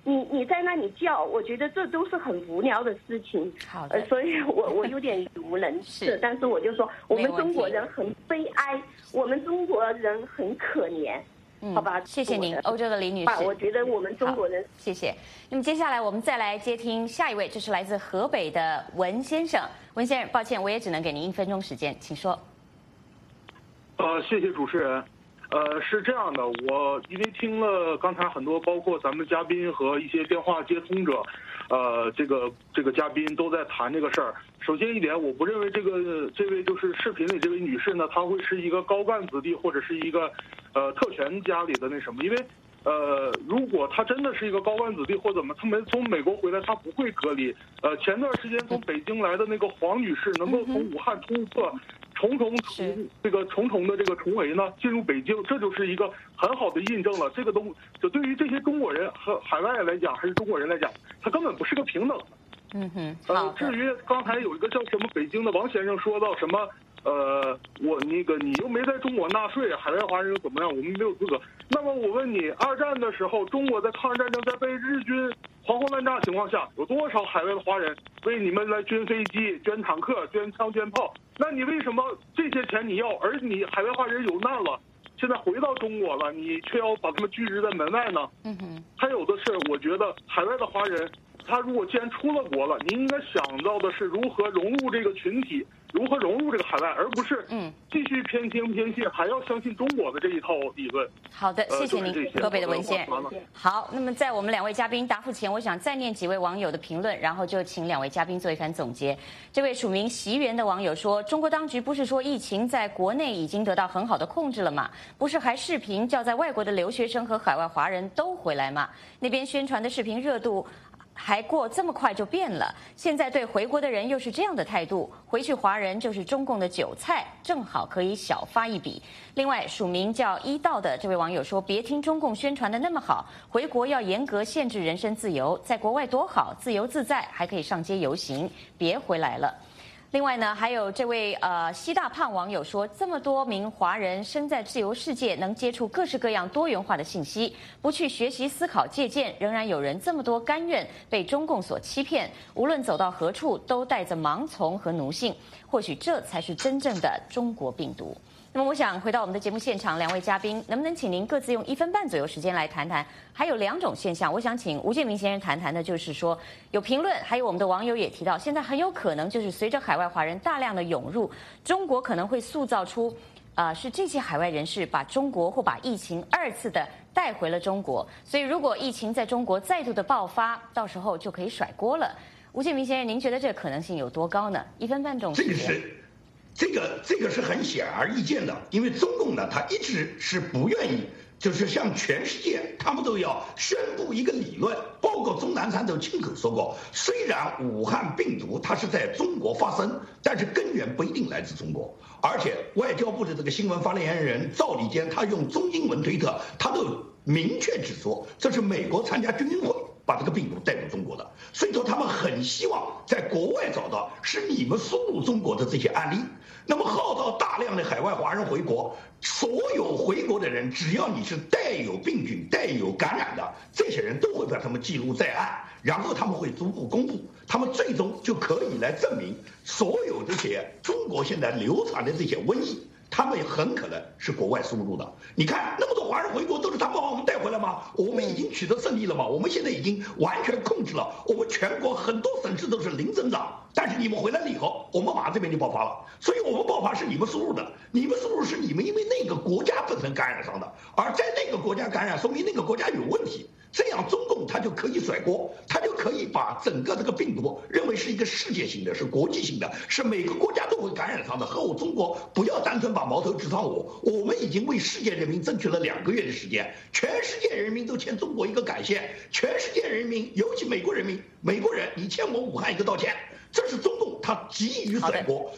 你在那里叫，我觉得这都是很无聊的事情。 好的， 所以我有点语无伦次。但是我就说，我们中国人很悲哀，我们中国人很可怜。好吧， 谢谢您，欧洲的李女士。 我觉得我们中国人， 谢谢。那么接下来我们再来接听下一位，这是来自河北的文先生。文先生，抱歉，我也只能给您1分钟时间，请说。 谢谢主持人。是这样的，我因为听了刚才很多，包括咱们嘉宾和一些电话接通者，这个嘉宾都在谈这个事儿。首先一点，我不认为这位就是视频里这位女士呢，她会是一个高干子弟或者是一个特权家里的那什么，因为如果她真的是一个高干子弟或怎么，她没从美国回来，她不会隔离。前段时间从北京来的那个黄女士能够从武汉突破重重的这个重围呢，进入北京，这就是一个很好的印证了。这个就对于这些中国人和海外来讲，还是中国人来讲，它根本不是个平等的。至于刚才有一个叫什么北京的王先生说到什么，你又没在中国纳税，海外华人又怎么样？我们没有资格。那么我问你，二战的时候，中国在抗日战争在被日军狂轰滥炸情况下，有多少海外的华人为你们来捐飞机、捐坦克、捐枪、捐炮？那你为什么这些钱你要，而你海外华人有难了，现在回到中国了，你却要把他们拒之在门外呢？还有的是，我觉得海外的华人，他如果既然出了国了，您应该想到的是如何融入这个群体，如何融入这个海外，而不是继续偏听偏信，还要相信中国的这一套理论。 好的，谢谢您，河北的文先生。好，那么在我们2位嘉宾答复前，我想再念几位网友的评论，然后就请2位嘉宾做一番总结。这位署名习园的网友说：“中国当局不是说疫情在国内已经得到很好的控制了吗？不是还视频叫在外国的留学生和海外华人都回来吗？那边宣传的视频热度还过这么快就变了，现在对回国的人又是这样的态度，回去华人就是中共的韭菜，正好可以小发一笔。”另外，署名叫一道的这位网友说：“别听中共宣传的那么好，回国要严格限制人身自由，在国外多好，自由自在，还可以上街游行，别回来了。”另外呢，还有这位西大胖网友说，这么多名华人身在自由世界，能接触各式各样多元化的信息，不去学习、思考、借鉴，仍然有人这么多甘愿被中共所欺骗，无论走到何处都带着盲从和奴性，或许这才是真正的中国病毒。那么我想回到我们的节目现场，2位嘉宾，能不能请您各自用1分半左右时间来谈谈？还有2种现象，我想请吴建民先生谈谈的，就是说有评论，还有我们的网友也提到，现在很有可能就是随着海外华人大量的涌入，中国可能会塑造出，是这些海外人士把中国或把疫情2次的带回了中国，所以如果疫情在中国再度的爆发，到时候就可以甩锅了。吴建民先生，您觉得这个可能性有多高呢？1分半钟时间。 这个是很显而易见的，因为中共呢，他一直是不愿意，就是向全世界，他们都要宣布一个理论，包括钟南山都亲口说过，虽然武汉病毒它是在中国发生，但是根源不一定来自中国，而且外交部的这个新闻发言人赵立坚，他用中英文推特，他都明确指出，这是美国参加军运会把这个病毒带入中国的，所以说他们很希望在国外找到是你们输入中国的这些案例，那么号召大量的海外华人回国，所有回国的人，只要你是带有病菌、带有感染的，这些人都会把他们记录在案，然后他们会逐步公布，他们最终就可以来证明所有这些中国现在流传的这些瘟疫，他们很可能是国外输入的。你看那么多华人回国都是他们把我们带回来吗？我们已经取得胜利了吗？我们现在已经完全控制了，我们全国很多省市都是零增长，但是你们回来了以后，我们马上这边就爆发了。所以我们爆发是你们输入的，你们输入是你们因为那个国家本身感染上的，而在那个国家感染，说明那个国家有问题。这样中共他就可以甩锅，他就可以把整个这个病毒认为是一个世界性的，是国际性的，是每个国家都会感染上的，和我中国不要单纯把矛头指向我。我们已经为世界人民争取了2个月的时间，全世界人民都欠中国一个感谢，全世界人民，尤其美国人民，美国人你欠我武汉一个道歉，这是中共他急于甩锅。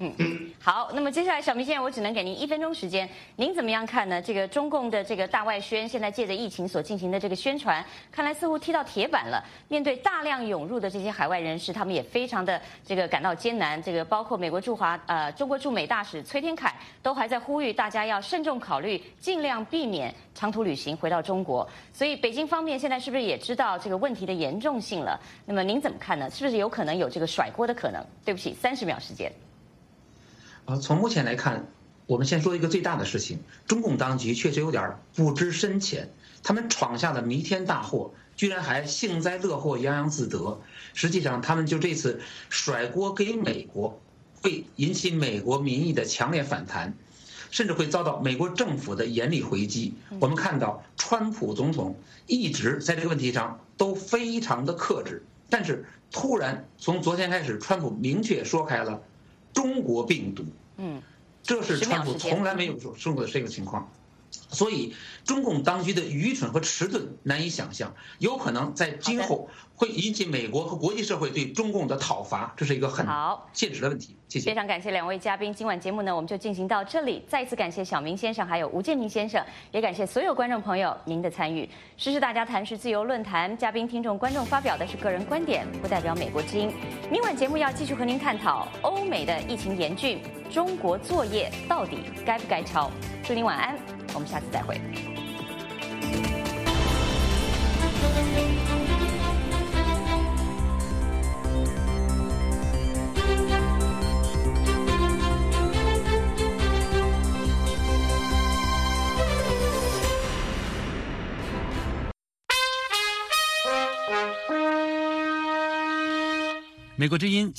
好，那么接下来小明先生，我只能给您1分钟时间，您怎么样看呢？这个中共的这个大外宣，现在借着疫情所进行的这个宣传，看来似乎踢到铁板了。面对大量涌入的这些海外人士，他们也非常的这个感到艰难。这个包括美国中国驻美大使崔天凯都还在呼吁大家要慎重考虑，尽量避免长途旅行回到中国。所以北京方面现在是不是也知道这个问题的严重性了？那么您怎么看呢？是不是有可能有这个甩锅的可能？对不起，30秒时间。 从目前来看，我们先说一个最大的事情，中共当局确实有点不知深浅，他们闯下了弥天大祸，居然还幸灾乐祸、洋洋自得。实际上，他们就这次甩锅给美国，会引起美国民意的强烈反弹，甚至会遭到美国政府的严厉回击。我们看到，川普总统一直在这个问题上都非常的克制，但是突然从昨天开始，川普明确说开了中国病毒。这是川普从来没有说过的这个情况，所以中共当局的愚蠢和迟钝难以想象，有可能在今后会引起美国和国际社会对中共的讨伐，这是一个很现实的问题。谢谢。 非常感谢2位嘉宾，今晚节目呢我们就进行到这里。再次感谢小明先生还有吴建民先生，也感谢所有观众朋友您的参与。时事大家谈是自由论坛，嘉宾、听众、观众发表的是个人观点，不代表美国之音。明晚节目要继续和您探讨欧美的疫情严峻，中国作业到底该不该抄？祝您晚安，我们下次再会。 美国之音